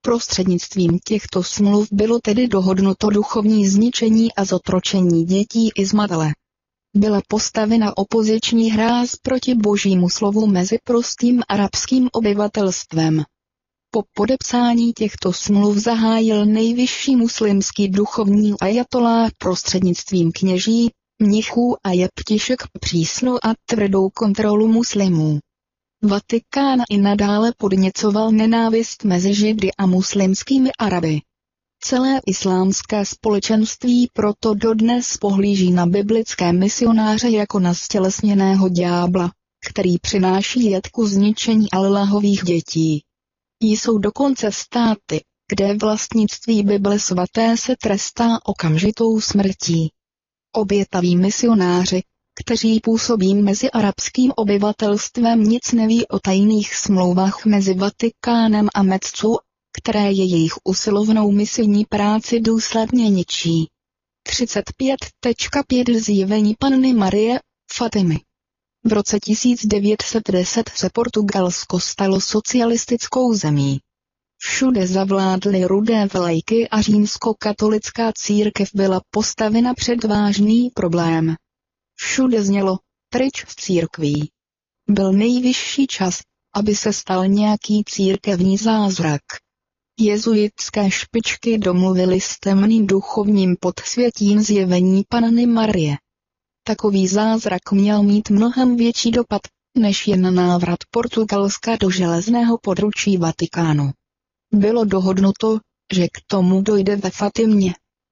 Prostřednictvím těchto smluv bylo tedy dohodnuto duchovní zničení a zotročení dětí Izmaele. Byla postavena opoziční hráz proti božímu slovu mezi prostým arabským obyvatelstvem. Po podepsání těchto smluv zahájil nejvyšší muslimský duchovní ajatolláh prostřednictvím kněží, mnichů a jeptišek přísnou a tvrdou kontrolu muslimů. Vatikán i nadále podněcoval nenávist mezi Židy a muslimskými Araby. Celé islámské společenství proto dodnes pohlíží na biblické misionáře jako na stělesněného ďábla, který přináší jed ku zničení Allahových dětí. Jsou dokonce státy, kde vlastnictví Bible svaté se trestá okamžitou smrtí. Obětaví misionáři, kteří působí mezi arabským obyvatelstvem, nic neví o tajných smlouvách mezi Vatikánem a Meccu, které je jejich usilovnou misijní práci důsledně ničí. třicet pět pět Zjevení Panny Marie, Fatimy. V roce tisíc devět set deset se Portugalsko stalo socialistickou zemí. Všude zavládly rudé vlajky a římskokatolická církev byla postavena před vážný problém. Všude znělo, pryč z církví. Byl nejvyšší čas, aby se stal nějaký církevní zázrak. Jezuitské špičky domluvily s temným duchovním podsvětím Zjevení Panny Marie. Takový zázrak měl mít mnohem větší dopad, než jen návrat Portugalska do železného područí Vatikánu. Bylo dohodnuto, že k tomu dojde ve Fatimě.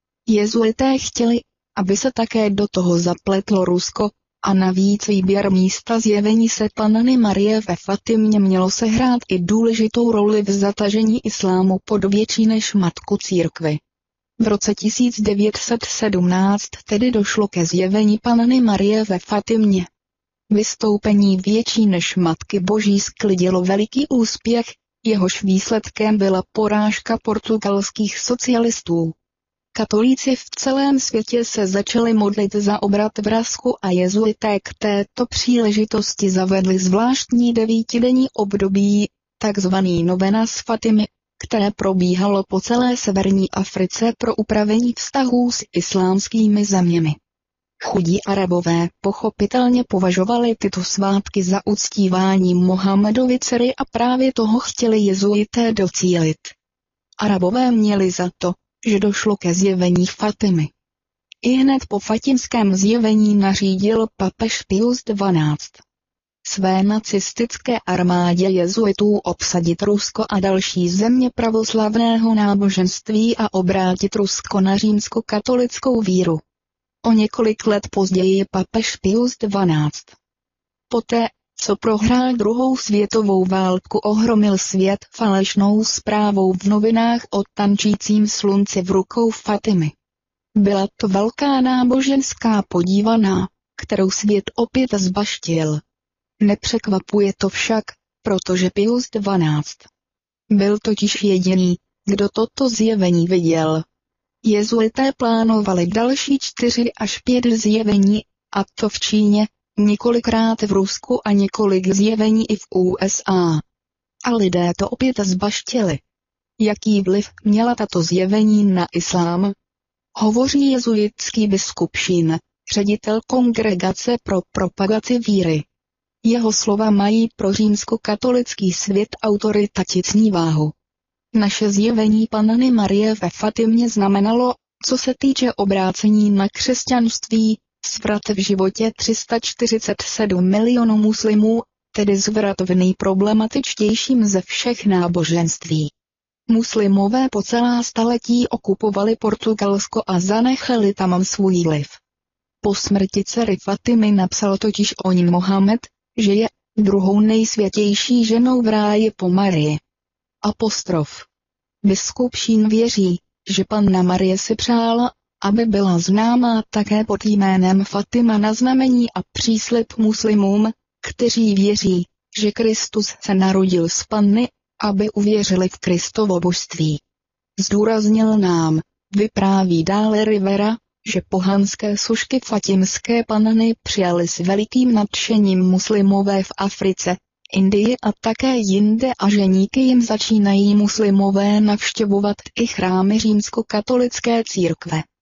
Jezuité chtěli, aby se také do toho zapletlo Rusko, a navíc výběr místa zjevení se Panny Marie ve Fatimě mělo sehrát i důležitou roli v zatažení islámu pod větší než matku církvi. V roce tisíc devět set sedmnáct tedy došlo ke zjevení Panny Marie ve Fatimě. Vystoupení větší než Matky Boží sklidilo veliký úspěch, jehož výsledkem byla porážka portugalských socialistů. Katolíci v celém světě se začali modlit za obrat v Rasku a jezuité k této příležitosti zavedli zvláštní devítidenní období, takzvaný novena z Fatimy, které probíhalo po celé severní Africe pro upravení vztahů s islámskými zeměmi. Chudí Arabové pochopitelně považovali tyto svátky za uctívání Mohamedovy dcery a právě toho chtěli jezuité docílit. Arabové měli za to, že došlo ke zjevení Fatimy. Ihned po fatimském zjevení nařídil papež Pius dvanáctý. Své nacistické armádě jezuitů obsadit Rusko a další země pravoslavného náboženství a obrátit Rusko na římskokatolickou víru. O několik let později papež Pius dvanáctý. Poté, co prohrál druhou světovou válku, ohromil svět falešnou zprávou v novinách o tančícím slunci v rukou Fatimy. Byla to velká náboženská podívaná, kterou svět opět zbaštil. Nepřekvapuje to však, protože Pius dvanáctý. Byl totiž jediný, kdo toto zjevení viděl. Jezuité plánovali další čtyři až pět zjevení, a to v Číně, několikrát v Rusku a několik zjevení i v U S A. A lidé to opět zbaštili. Jaký vliv měla tato zjevení na islám? Hovoří jezuitský biskup Šín, ředitel Kongregace pro propagaci víry. Jeho slova mají pro římskokatolický svět autoritativní váhu. Naše zjevení Panny Marie ve Fatimě znamenalo, co se týče obrácení na křesťanství, zvrat v životě tři sta čtyřicet sedm milionů muslimů, tedy zvrat v nejproblematičtějším ze všech náboženství. Muslimové po celá staletí okupovali Portugalsko a zanechali tam svůj vliv. Po smrti dcery Fatimy napsal totiž o ní Mohamed, že je druhou nejsvětější ženou v ráji po Marii. Apostrof. Biskup Šín věří, že Panna Marie si přála, aby byla známá také pod jménem Fatima na znamení a příslib muslimům, kteří věří, že Kristus se narodil z Panny, aby uvěřili v Kristovo božství. Zdůraznil nám, vypráví dále Rivera, že pohanské sošky fatimské panny přijali s velikým nadšením muslimové v Africe, Indii a také jinde a že díky jim začínají muslimové navštěvovat i chrámy římskokatolické církve.